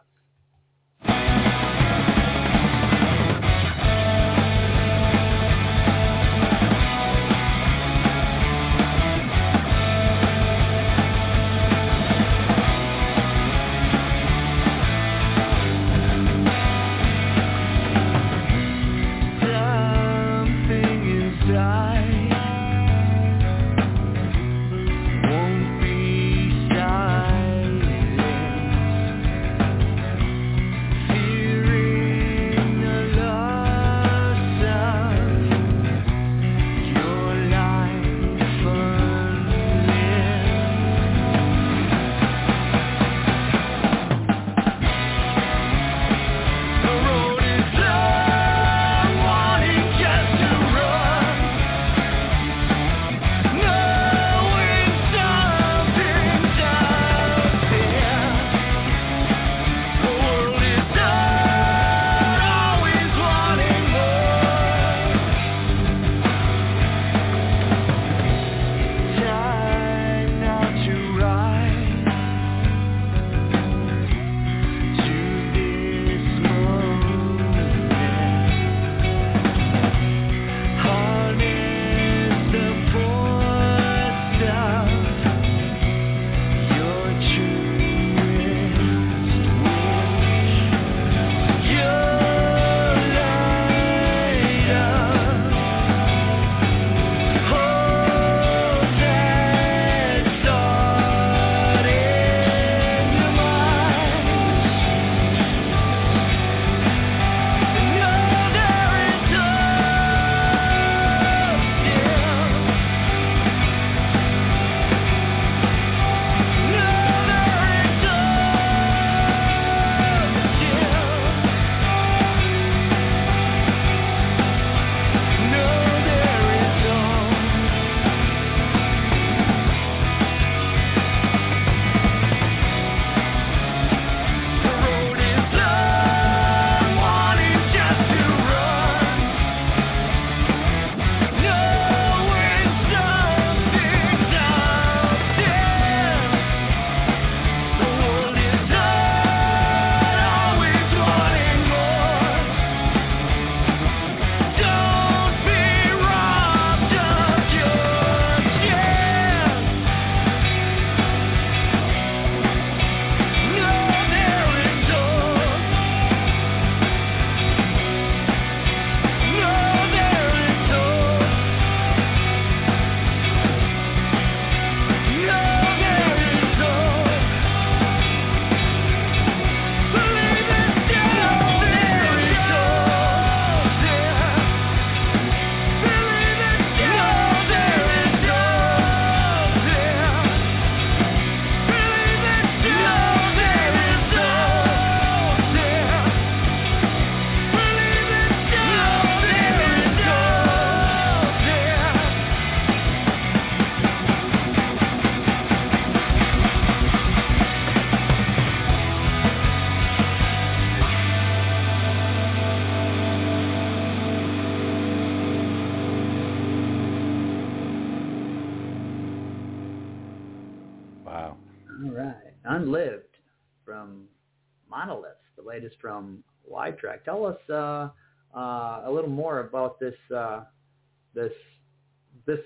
Unlived from Monolith, the latest from Wide Track. Tell us uh, uh, a little more about this uh, this this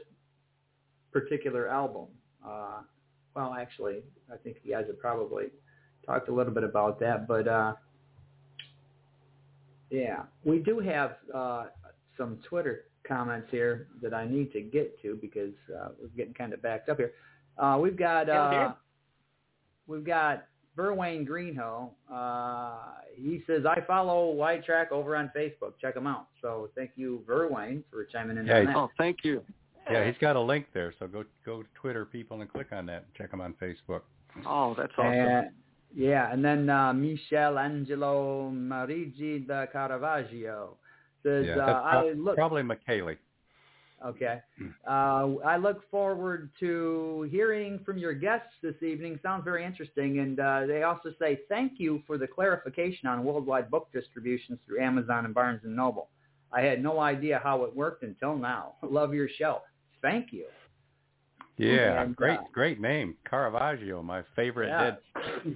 particular album. Uh, well, actually, I think you guys have probably talked a little bit about that, but uh, yeah, we do have uh, some Twitter comments here that I need to get to because uh, we're getting kind of backed up here. Uh, we've got uh, we've got Verwayne Greenhoe. Uh, he says, I follow Wide Track over on Facebook. Check him out. So thank you, Verwayne, for chiming in yeah, on that. Oh, thank you. Yeah, he's got a link there, so go go to Twitter, people, and click on that. And check him on Facebook. Oh, that's awesome. And, yeah, and then uh, Michelangelo Marigi da Caravaggio says, Yeah, that's uh, pro- I look. probably McKaylee. Okay. Uh, I look forward to hearing from your guests this evening. Sounds very interesting. And uh, they also say, thank you for the clarification on worldwide book distributions through Amazon and Barnes and Noble. I had no idea how it worked until now. Love your show. Thank you. Yeah, and, great, uh, great name. Caravaggio, my favorite yeah. dead.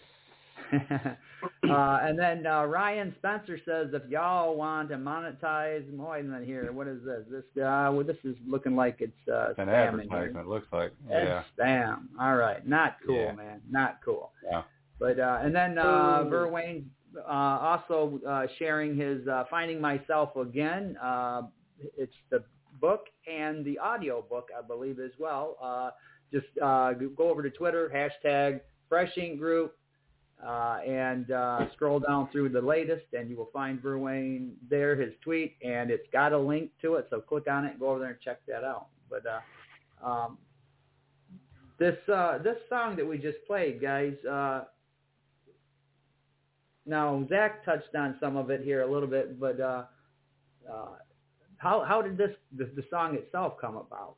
uh, and then uh, Ryan Spencer says, if y'all want to monetize more than here, what is this? This uh, well, this is looking like it's uh, It's an spam in advertisement, here. looks like. It's Yeah. spam. All right, not cool, Yeah. man, not cool. Yeah. But uh, and then uh, Verwayne uh, also uh, sharing his uh, Finding Myself Again. Uh, it's the book and the audio book, I believe, as well. Uh, just uh, go over to Twitter, hashtag Fresh Ink Group. Uh, and uh, scroll down through the latest, and you will find Verwayne there, his tweet, and it's got a link to it. So click on it, and go over there and check that out. But uh, um, this uh, this song that we just played, guys. Uh, now Zach touched on some of it here a little bit, but uh, uh, how how did this the, the song itself come about?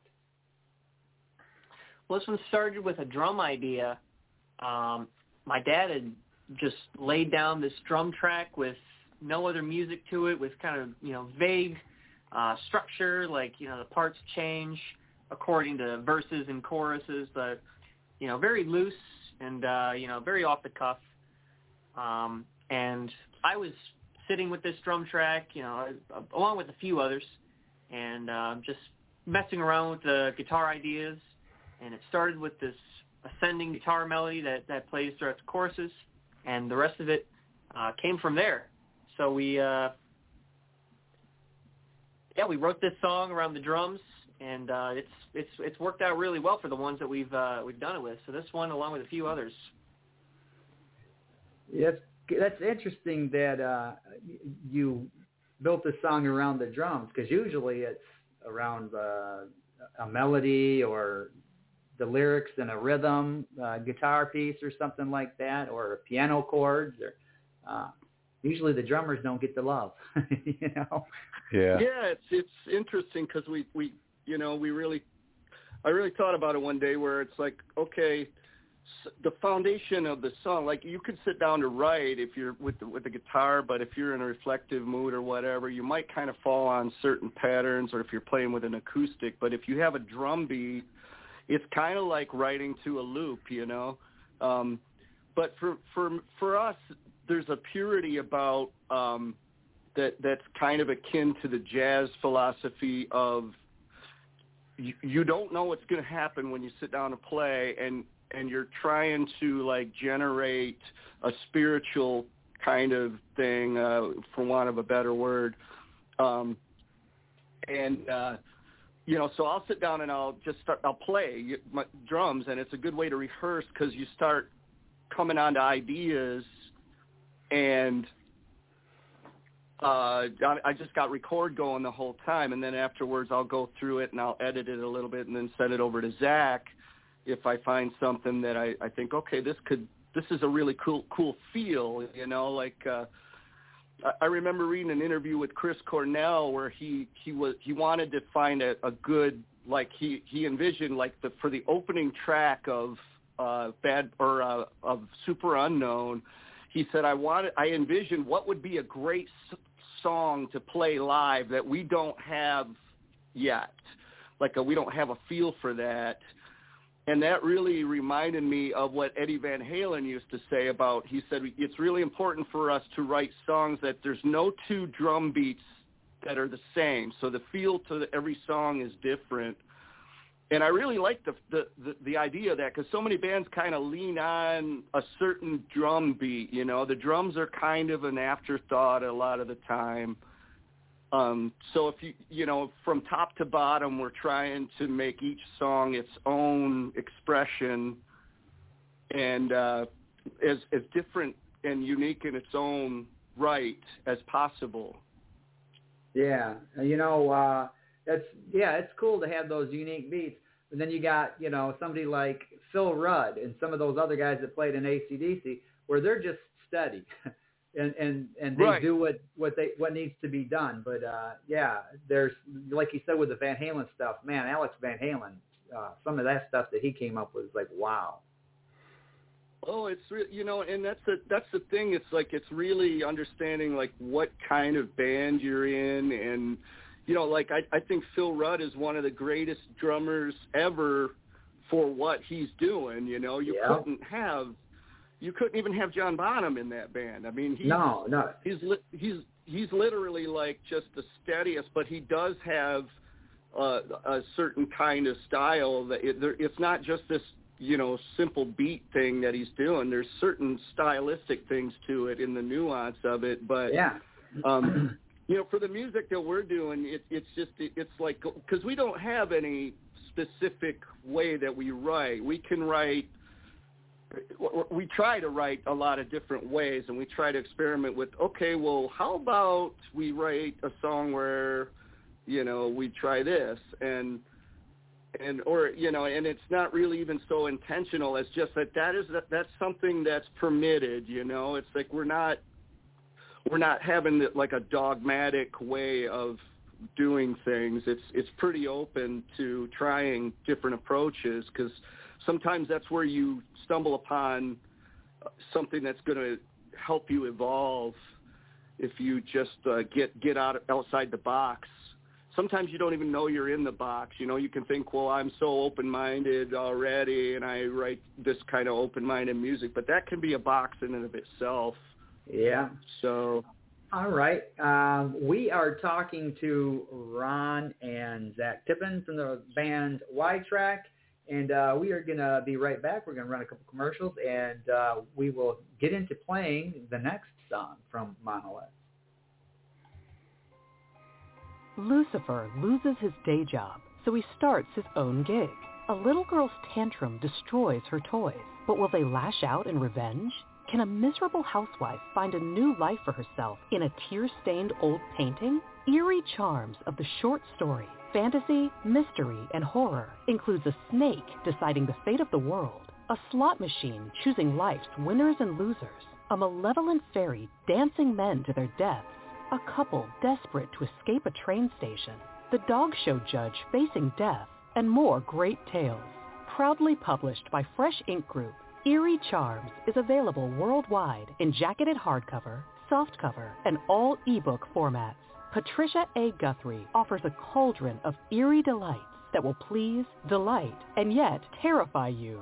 Well, this one started with a drum idea. Um, my dad had just laid down this drum track with no other music to it, with kind of, you know, vague uh, structure, like, you know, the parts change according to verses and choruses, but, you know, very loose and, uh, you know, very off the cuff. Um, and I was sitting with this drum track, you know, along with a few others, and uh, just messing around with the guitar ideas, and it started with this ascending guitar melody that, that plays throughout the choruses, and the rest of it uh, came from there. So we, uh, yeah, we wrote this song around the drums, and uh, it's it's it's worked out really well for the ones that we've uh, we've done it with. So this one, along with a few others. Yes, that's interesting that uh, you built this song around the drums, because usually it's around uh, a melody or the lyrics and a rhythm, uh, guitar piece or something like that, or piano chords. Or uh, usually the drummers don't get the love, you know. Yeah. Yeah, it's it's interesting because we, we you know we really I really thought about it one day where it's like, okay, the foundation of the song, like you could sit down to write if you're with the, with the guitar, but if you're in a reflective mood or whatever, you might kind of fall on certain patterns, or if you're playing with an acoustic. But if you have a drum beat, it's kind of like writing to a loop, you know. Um, but for for for us, there's a purity about um, that that's kind of akin to the jazz philosophy of you, you don't know what's going to happen when you sit down to play, and and you're trying to like generate a spiritual kind of thing, uh, for want of a better word, um, and. Uh, You know, so I'll sit down and I'll just start, I'll play my drums, and it's a good way to rehearse because you start coming onto ideas, and uh, I just got record going the whole time, and then afterwards I'll go through it and I'll edit it a little bit and then send it over to Zach if I find something that I, I think, okay, this could, this is a really cool, cool feel, you know, like, uh, I remember reading an interview with Chris Cornell where he, he was he wanted to find a, a good, like he, he envisioned like the for the opening track of uh, Bad or uh, of Super Unknown. He said I wanted I envisioned what would be a great s- song to play live that we don't have yet, like a, we don't have a feel for that. And that really reminded me of what Eddie Van Halen used to say about, he said, it's really important for us to write songs that there's no two drum beats that are the same. So the feel to the, every song is different. And I really like the, the, the, the idea of that, because so many bands kind of lean on a certain drum beat, you know. The drums are kind of an afterthought a lot of the time. Um, so if you, you know, from top to bottom, we're trying to make each song its own expression and uh, as, as different and unique in its own right as possible. Yeah. You know, uh, that's, yeah, it's cool to have those unique beats. And then you got, you know, somebody like Phil Rudd and some of those other guys that played in A C D C where they're just steady. And, and, and they right. do what, what they what needs to be done. But, uh, yeah, there's, like you said with the Van Halen stuff, man, Alex Van Halen, uh, some of that stuff that he came up with is like, wow. Oh, it's, re- you know, and that's the, that's the thing. It's like it's really understanding, like, what kind of band you're in. And, you know, like I, I think Phil Rudd is one of the greatest drummers ever for what he's doing. You know, you yeah. couldn't have. You couldn't even have John Bonham in that band. I mean, he's, no, no. he's li- he's he's literally like just the steadiest, but he does have uh, a certain kind of style that it, there, it's not just this, you know, simple beat thing that he's doing. There's certain stylistic things to it in the nuance of it, but yeah. um, you know, for the music that we're doing, it, it's just it, it's like because we don't have any specific way that we write. We can write. We try to write a lot of different ways, and we try to experiment with, okay, well, how about we write a song where, you know, we try this, and, and, or, you know, and it's not really even so intentional as just that that is, that, that's something that's permitted, you know, it's like we're not, we're not having like a dogmatic way of doing things. It's, it's pretty open to trying different approaches because sometimes that's where you stumble upon something that's going to help you evolve if you just uh, get get out outside the box. Sometimes you don't even know you're in the box. You know, you can think, well, I'm so open-minded already, and I write this kind of open-minded music, but that can be a box in and of itself. Yeah. So. All right. Um, we are talking to Ron and Zach Tippin from the band Y-Track. And uh, we are going to be right back. We're going to run a couple commercials, and uh, we will get into playing the next song from Monolith. Lucifer loses his day job, so he starts his own gig. A little girl's tantrum destroys her toys, but will they lash out in revenge? Can a miserable housewife find a new life for herself in a tear-stained old painting? Eerie charms of the short story, fantasy, mystery, and horror includes a snake deciding the fate of the world, a slot machine choosing life's winners and losers, a malevolent fairy dancing men to their deaths, a couple desperate to escape a train station, the dog show judge facing death, and more great tales. Proudly published by Fresh Ink Group, Eerie Charms is available worldwide in jacketed hardcover, softcover, and all ebook formats. Patricia A. Guthrie offers a cauldron of eerie delights that will please, delight, and yet terrify you.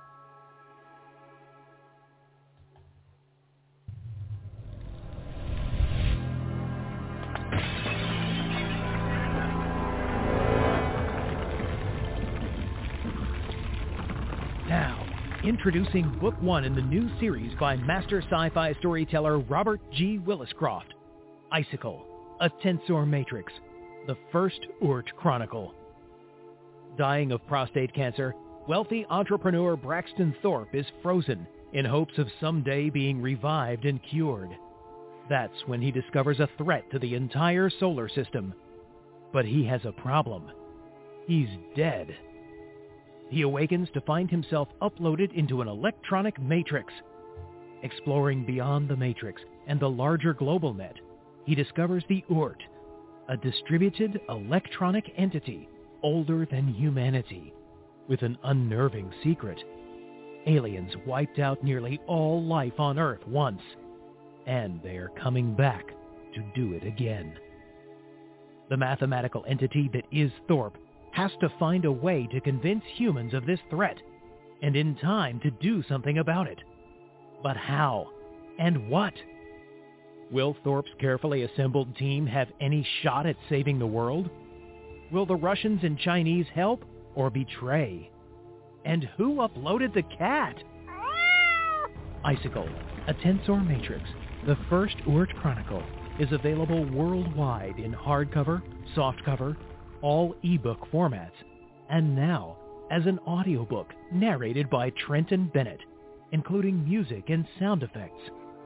Now, introducing Book One in the new series by master sci-fi storyteller Robert G. Williscroft, Icicle, a Tensor Matrix, the first Oort Chronicle. Dying of prostate cancer, wealthy entrepreneur Braxton Thorpe is frozen in hopes of someday being revived and cured. That's when he discovers a threat to the entire solar system. But he has a problem. He's dead. He awakens to find himself uploaded into an electronic matrix. Exploring beyond the matrix and the larger global net, he discovers the Oort, a distributed electronic entity older than humanity, with an unnerving secret. Aliens wiped out nearly all life on Earth once, and they are coming back to do it again. The mathematical entity that is Thorpe has to find a way to convince humans of this threat, and in time to do something about it. But how? And what? Will Thorpe's carefully assembled team have any shot at saving the world? Will the Russians and Chinese help or betray? And who uploaded the cat? Icicle, a Tensor Matrix, the first Oort Chronicle, is available worldwide in hardcover, softcover, all ebook formats, and now as an audiobook narrated by Trenton Bennett, including music and sound effects.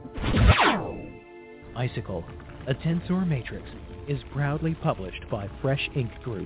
Icicle, a Tensor Matrix, is proudly published by Fresh Ink Group.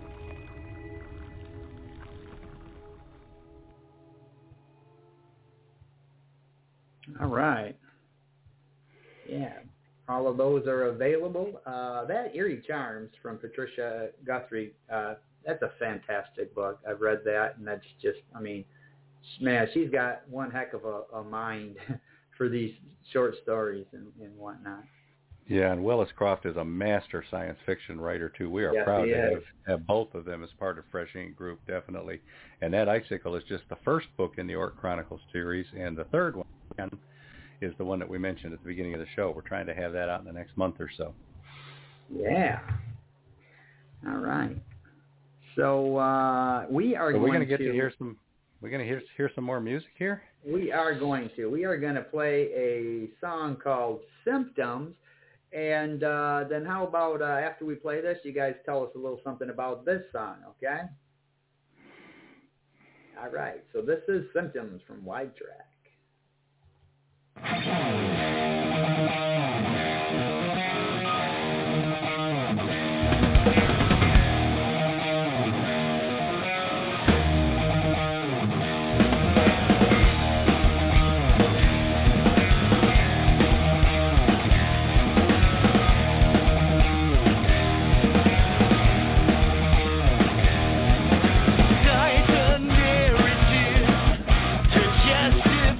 All right. Yeah, all of those are available. Uh, that Eerie Charms from Patricia Guthrie, uh, that's a fantastic book. I've read that, and that's just, I mean, man, she's got one heck of a, a mind for these short stories and, and whatnot. Yeah, and Willis Croft is a master science fiction writer, too. We are yes, proud to is. have, have both of them as part of Fresh Ink Group, definitely. And that Icicle is just the first book in the Orc Chronicles series, and the third one is the one that we mentioned at the beginning of the show. We're trying to have that out in the next month or so. Yeah. All right. So uh, we are so going we're going to get to to hear some. We're going to hear hear some more music here. We are going to. We are going to play a song called Symptoms. And uh, then how about uh, after we play this, you guys tell us a little something about this song, okay? All right. So this is Symptoms from Wide Track. Diet narrative to justify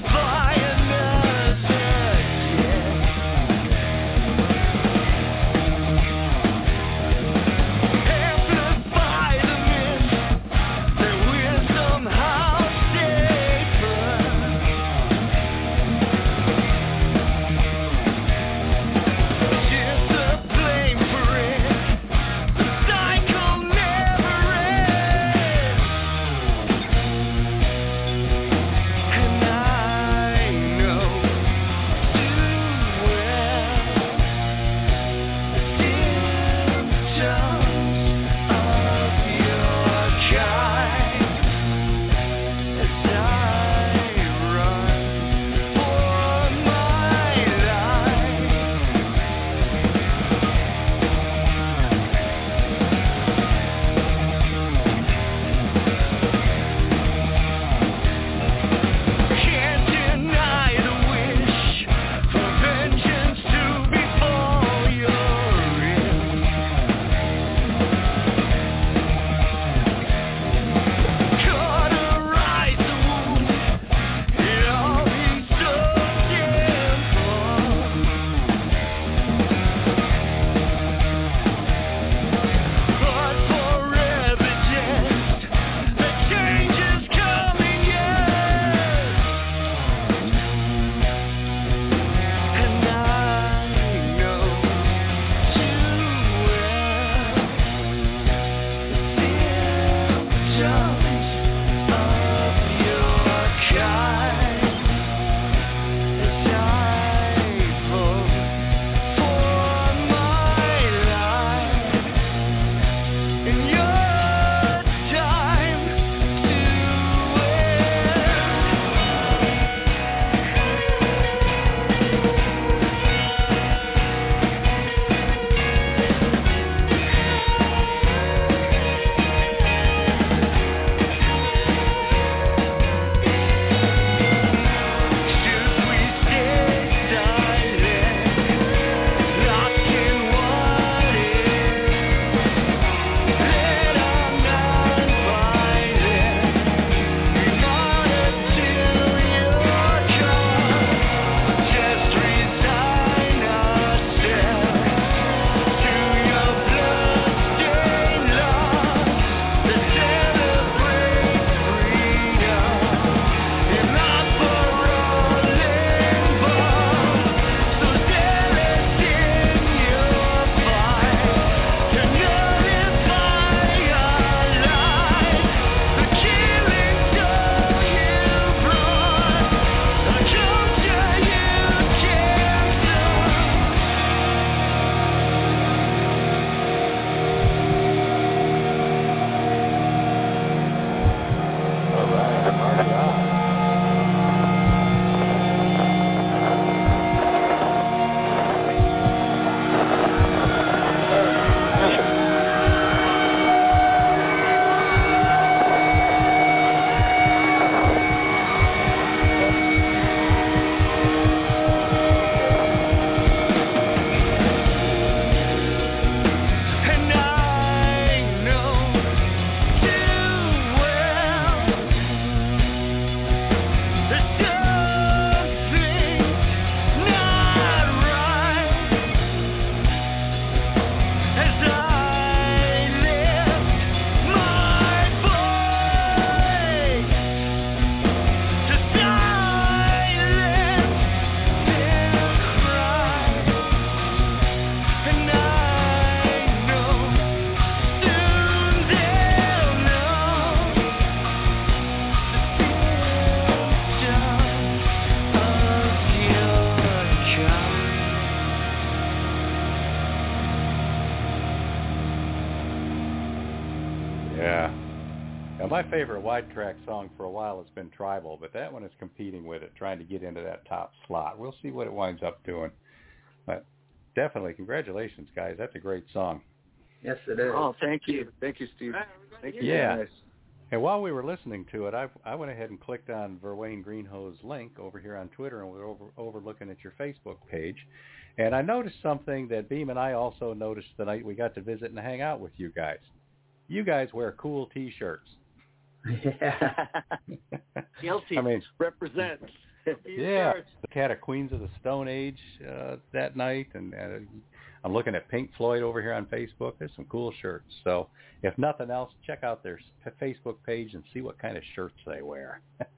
my favorite Wide Track song for a while has been Tribal, but that one is competing with it, trying to get into that top slot. We'll see what it winds up doing. But definitely, congratulations, guys. That's a great song. Yes, it is. Oh, thank you. Thank you, Steve. Thank you, yeah. guys. And while we were listening to it, I, I went ahead and clicked on Verwayne Greenhow's link over here on Twitter, and we're over, over looking at your Facebook page. And I noticed something that Beam and I also noticed the night we got to visit and hang out with you guys. You guys wear cool T-shirts. Yeah. Guilty. I mean, represent. Yeah. The Cat of Queens of the Stone Age uh, that night, and uh, I'm looking at Pink Floyd over here on Facebook. There's some cool shirts. So if nothing else, check out their Facebook page and see what kind of shirts they wear.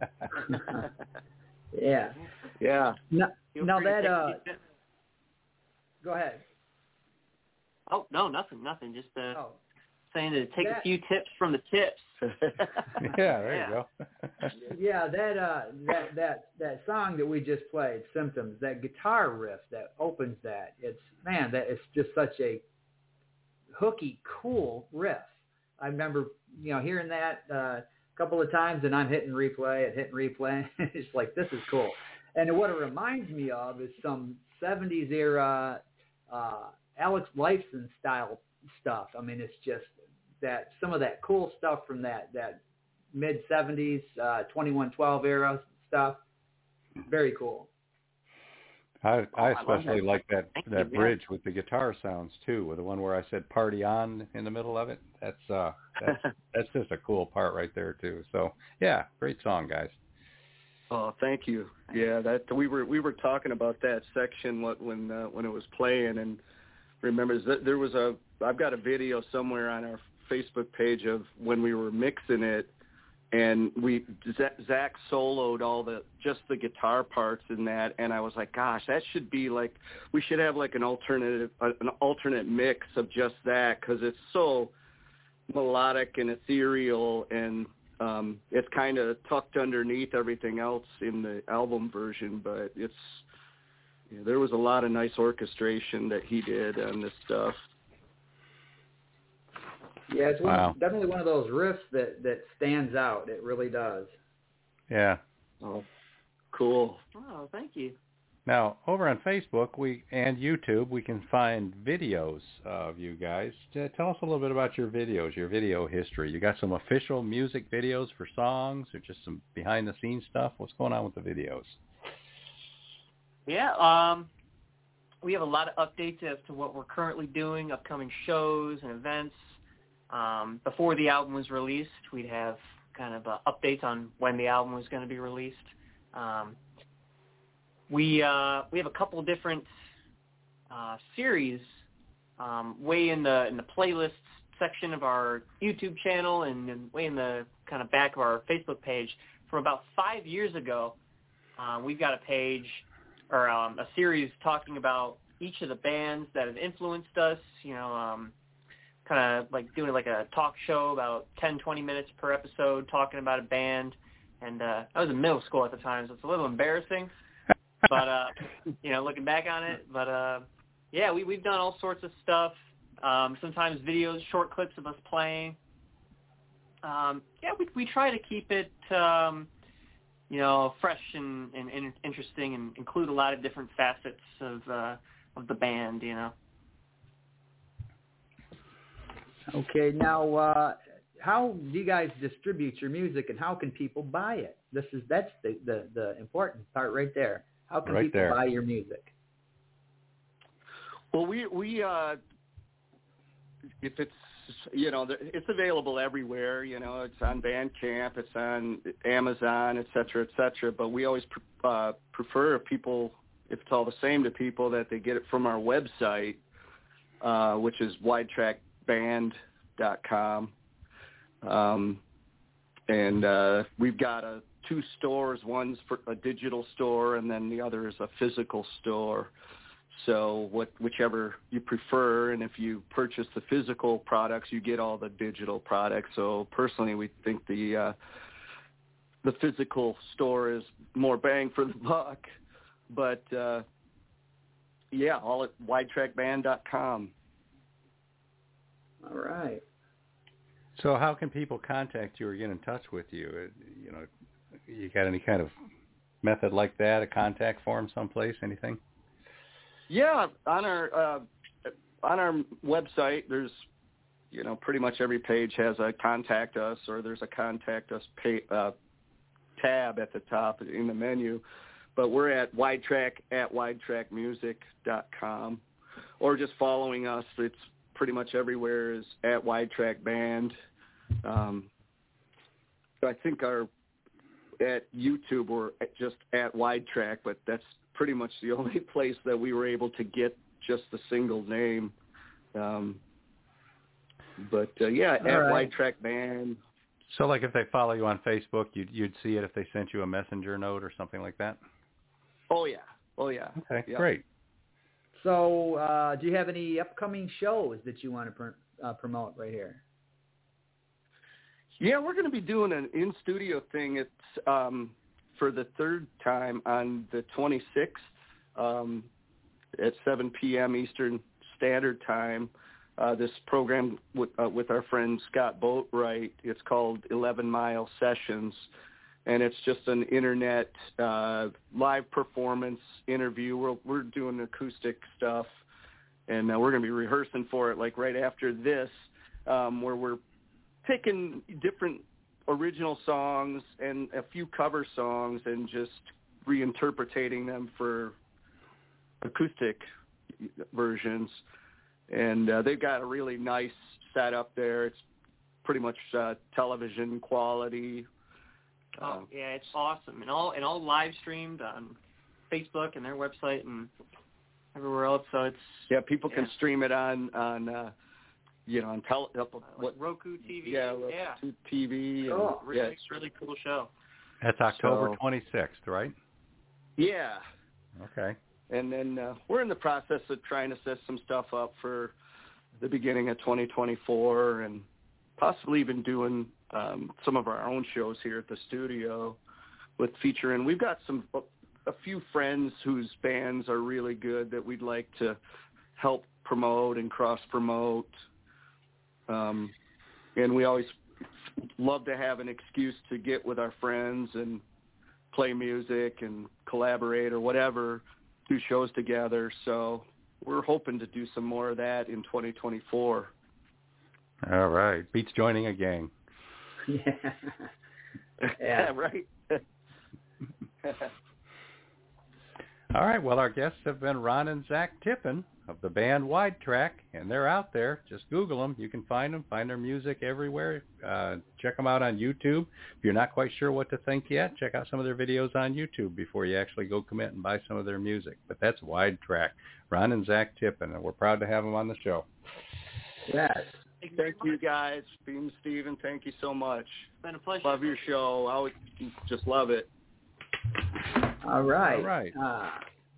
yeah. Yeah. Now, now that, uh, go ahead. Oh, no, nothing, nothing. Just uh, oh. saying to take that, a few tips from the tips. yeah, there yeah. you go. yeah, that, uh, that, that, that song that we just played, Symptoms, that guitar riff that opens that, it's, man, that is just such a hooky, cool riff. I remember, you know, hearing that uh, a couple of times, and I'm hitting replay and hitting replay. It's like, this is cool. And what it reminds me of is some seventies era uh, Alex Lifeson style stuff. I mean, it's just that some of that cool stuff from that that mid seventies uh, twenty-one twelve era stuff. Very cool. I, I Oh, I especially that. like that Thank that you, bridge with the guitar sounds too, with the one where I said "party on" in the middle of it. That's uh, that's that's just a cool part right there too. So yeah, great song, guys. Oh, thank you. Yeah, that we were we were talking about that section when uh, when it was playing, and remember that there was a I've got a video somewhere on our Facebook page of when we were mixing it, and we Zach soloed all the just the guitar parts in that, and I was like, gosh, that should be like we should have like an alternative an alternate mix of just that, because it's so melodic and ethereal, and um, it's kind of tucked underneath everything else in the album version, but it's yeah, there was a lot of nice orchestration that he did on this stuff. Yeah, it's one, wow. definitely one of those riffs that, that stands out. It really does. Yeah. Oh, cool. Oh, thank you. Now, over on Facebook we and YouTube, we can find videos of you guys. Uh, tell us a little bit about your videos, your video history. You got some official music videos for songs, or just some behind-the-scenes stuff? What's going on with the videos? Yeah, um, we have a lot of updates as to what we're currently doing, upcoming shows and events. Um, before the album was released, we'd have kind of uh, updates on when the album was going to be released. Um, we uh, we have a couple of different uh, series um, way in the in the playlists section of our YouTube channel, and, and way in the kind of back of our Facebook page. From about five years ago, uh, we've got a page or um, a series talking about each of the bands that have influenced us. You know. Um, kind of like doing like a talk show about ten, twenty minutes per episode talking about a band. And uh, I was in middle school at the time, so it's a little embarrassing. But, uh, you know, looking back on it. But, uh, yeah, we, we've done all sorts of stuff. Um, sometimes videos, short clips of us playing. Um, yeah, we we try to keep it, um, you know, fresh and, and, and interesting, and include a lot of different facets of uh, of the band, you know. Okay, now uh, how do you guys distribute your music, and how can people buy it? This is that's the, the, the important part right there. How can right people there. buy your music? Well, we we uh, if it's you know it's available everywhere. You know, it's on Bandcamp, it's on Amazon, et cetera, et cetera. But we always pre- uh, prefer if people, if it's all the same to people, that they get it from our website, uh, which is wide track band dot com. Um, and uh, we've got a, two stores. One's for a digital store, and then the other is a physical store. So what, whichever you prefer, and if you purchase the physical products, you get all the digital products. So personally, we think the uh, the physical store is more bang for the buck. But uh, yeah, all at wide track band dot com. All right. So how can people contact you or get in touch with you? Uh, You know, you got any kind of method like that, a contact form someplace, anything? Yeah, on our uh, on our website, there's, you know, pretty much every page has a contact us, or there's a contact us pay, uh, tab at the top in the menu. But we're at widetrack at widetrack music dot com, or just following us. It's pretty much everywhere is at Widetrack Band. Um, I think our at YouTube we're at just at Widetrack, but that's pretty much the only place that we were able to get just the single name. Um, but uh, yeah, All at right. Widetrack Band. So like if they follow you on Facebook, you'd, you'd see it if they sent you a messenger note or something like that? Oh, yeah. Oh, yeah. Okay, yeah. great. So uh, do you have any upcoming shows that you want to pr- uh, promote right here? Yeah, we're going to be doing an in-studio thing. It's um, for the third time on the twenty-sixth um, at seven p.m. Eastern Standard Time. Uh, this program with, uh, with our friend Scott Boatwright. It's called eleven Mile Sessions, and it's just an internet uh, live performance interview. We're, we're doing acoustic stuff, and uh, we're going to be rehearsing for it like right after this, um, where we're taking different original songs and a few cover songs and just reinterpreting them for acoustic versions. And uh, they've got a really nice setup there. It's pretty much uh, television quality. Oh Uh, yeah, it's awesome, and all and all live streamed on Facebook and their website and everywhere else. So it's yeah, people yeah. can stream it on on uh, you know on tele uh, like what Roku T V. yeah Roku yeah. T V. Cool. And, Really, yeah, it's, really cool show. That's October So- twenty-sixth, right? yeah. Okay. And then uh, we're in the process of trying to set some stuff up for the beginning of twenty twenty-four, and possibly even doing um, some of our own shows here at the studio with featuring. We've got some a few friends whose bands are really good that we'd like to help promote and cross promote. Um, and we always love to have an excuse to get with our friends and play music and collaborate or whatever. Do shows together, so we're hoping to do some more of that in twenty twenty-four. All right. Beats joining a gang. Yeah. Yeah. Right. All right. Well, our guests have been Ron and Zach Tippin of the band Widetrack, and they're out there. Just Google them. You can find them. Find their music everywhere. Uh, check them out on YouTube. If you're not quite sure what to think yet, check out some of their videos on YouTube before you actually go commit and buy some of their music. But that's Widetrack. Ron and Zach Tippin, and we're proud to have them on the show. Yes. Thank you, guys. Beam Steven, thank you so much. It's been a pleasure. Love your show. I would just love it. All right. All right. Uh,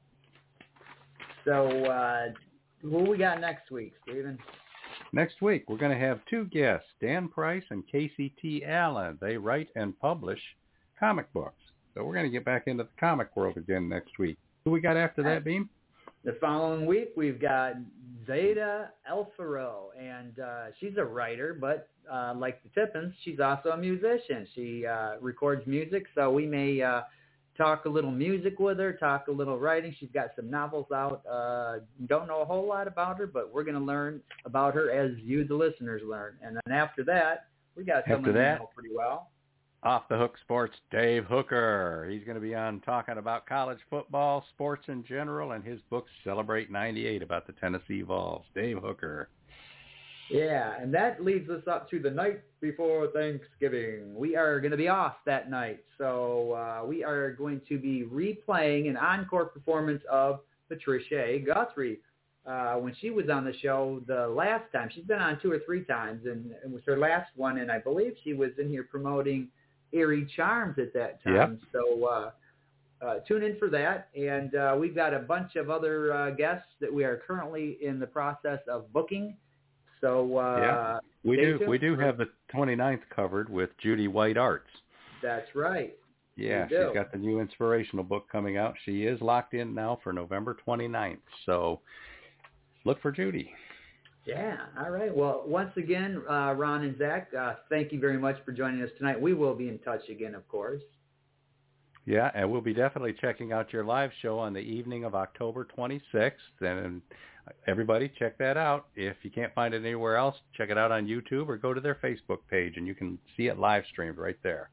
so uh, who we got next week, Stephen? Next week, we're going to have two guests, Dan Price and Casey T. Allen. They write and publish comic books. So we're going to get back into the comic world again next week. Who we got after that, Beam? The following week, we've got Zeta Elfaro, and uh, she's a writer, but uh, like the Tippins, she's also a musician. She uh, records music, so we may uh, talk a little music with her, talk a little writing. She's got some novels out. Uh, don't know a whole lot about her, but we're going to learn about her as you, the listeners, learn. And then after that, we got After someone that? you know pretty well. Off the Hook Sports, Dave Hooker. He's going to be on talking about college football, sports in general, and his book, Celebrate ninety-eight, about the Tennessee Vols. Dave Hooker. Yeah, and that leads us up to the night before Thanksgiving. We are going to be off that night, so uh, we are going to be replaying an encore performance of Patricia A. Guthrie. Uh, when she was on the show the last time, she's been on two or three times, and it was her last one, and I believe she was in here promoting Eerie Charms at that time. Yep. So uh, uh, tune in for that, and uh, we've got a bunch of other uh, guests that we are currently in the process of booking. So uh, yeah, we stay do. tuned We do for- have the twenty-ninth covered with Judy White Arts. That's right. Yeah, We do. she's got the new inspirational book coming out. She is locked in now for November twenty-ninth. So look for Judy. Yeah, all right. Well, once again, uh, Ron and Zach, uh, thank you very much for joining us tonight. We will be in touch again, of course. Yeah, and we'll be definitely checking out your live show on the evening of October twenty-sixth. And everybody, check that out. If you can't find it anywhere else, check it out on YouTube or go to their Facebook page, and you can see it live streamed right there.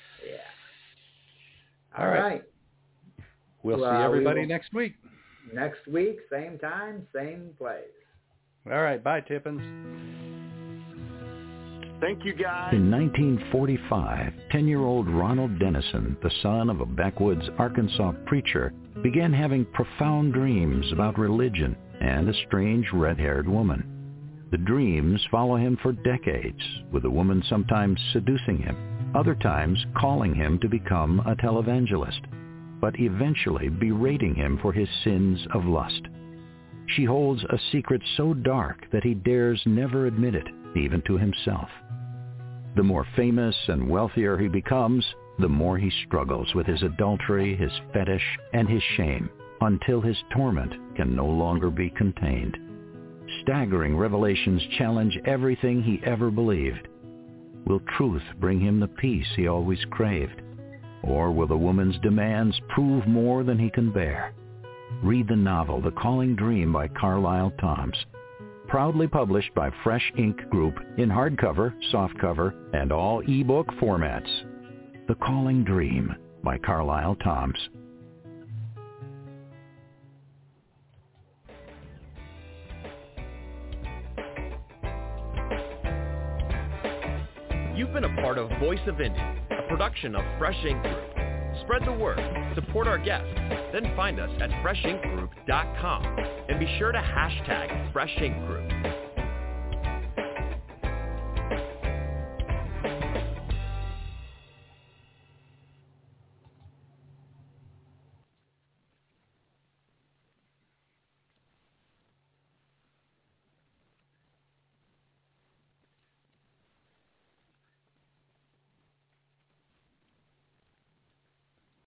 Yeah. All, all right. right. We'll, we'll see everybody we will, next week. Next week, same time, same place. All right. Bye, Tippins. Thank you, guys. In nineteen forty-five, ten-year-old Ronald Dennison, the son of a backwoods Arkansas preacher, began having profound dreams about religion and a strange red-haired woman. The dreams follow him for decades, with the woman sometimes seducing him, other times calling him to become a televangelist, but eventually berating him for his sins of lust. She holds a secret so dark that he dares never admit it, even to himself. The more famous and wealthier he becomes, the more he struggles with his adultery, his fetish, and his shame, until his torment can no longer be contained. Staggering revelations challenge everything he ever believed. Will truth bring him the peace he always craved? Or will the woman's demands prove more than he can bear? Read the novel The Calling Dream by Carlisle Thoms, proudly published by Fresh Ink Group in hardcover, softcover, and all ebook formats. The Calling Dream by Carlisle Thoms. You've been a part of Voice of Indy, a production of Fresh Ink Group. Spread the word, support our guests, then find us at fresh ink group dot com and be sure to hashtag Fresh Ink Group.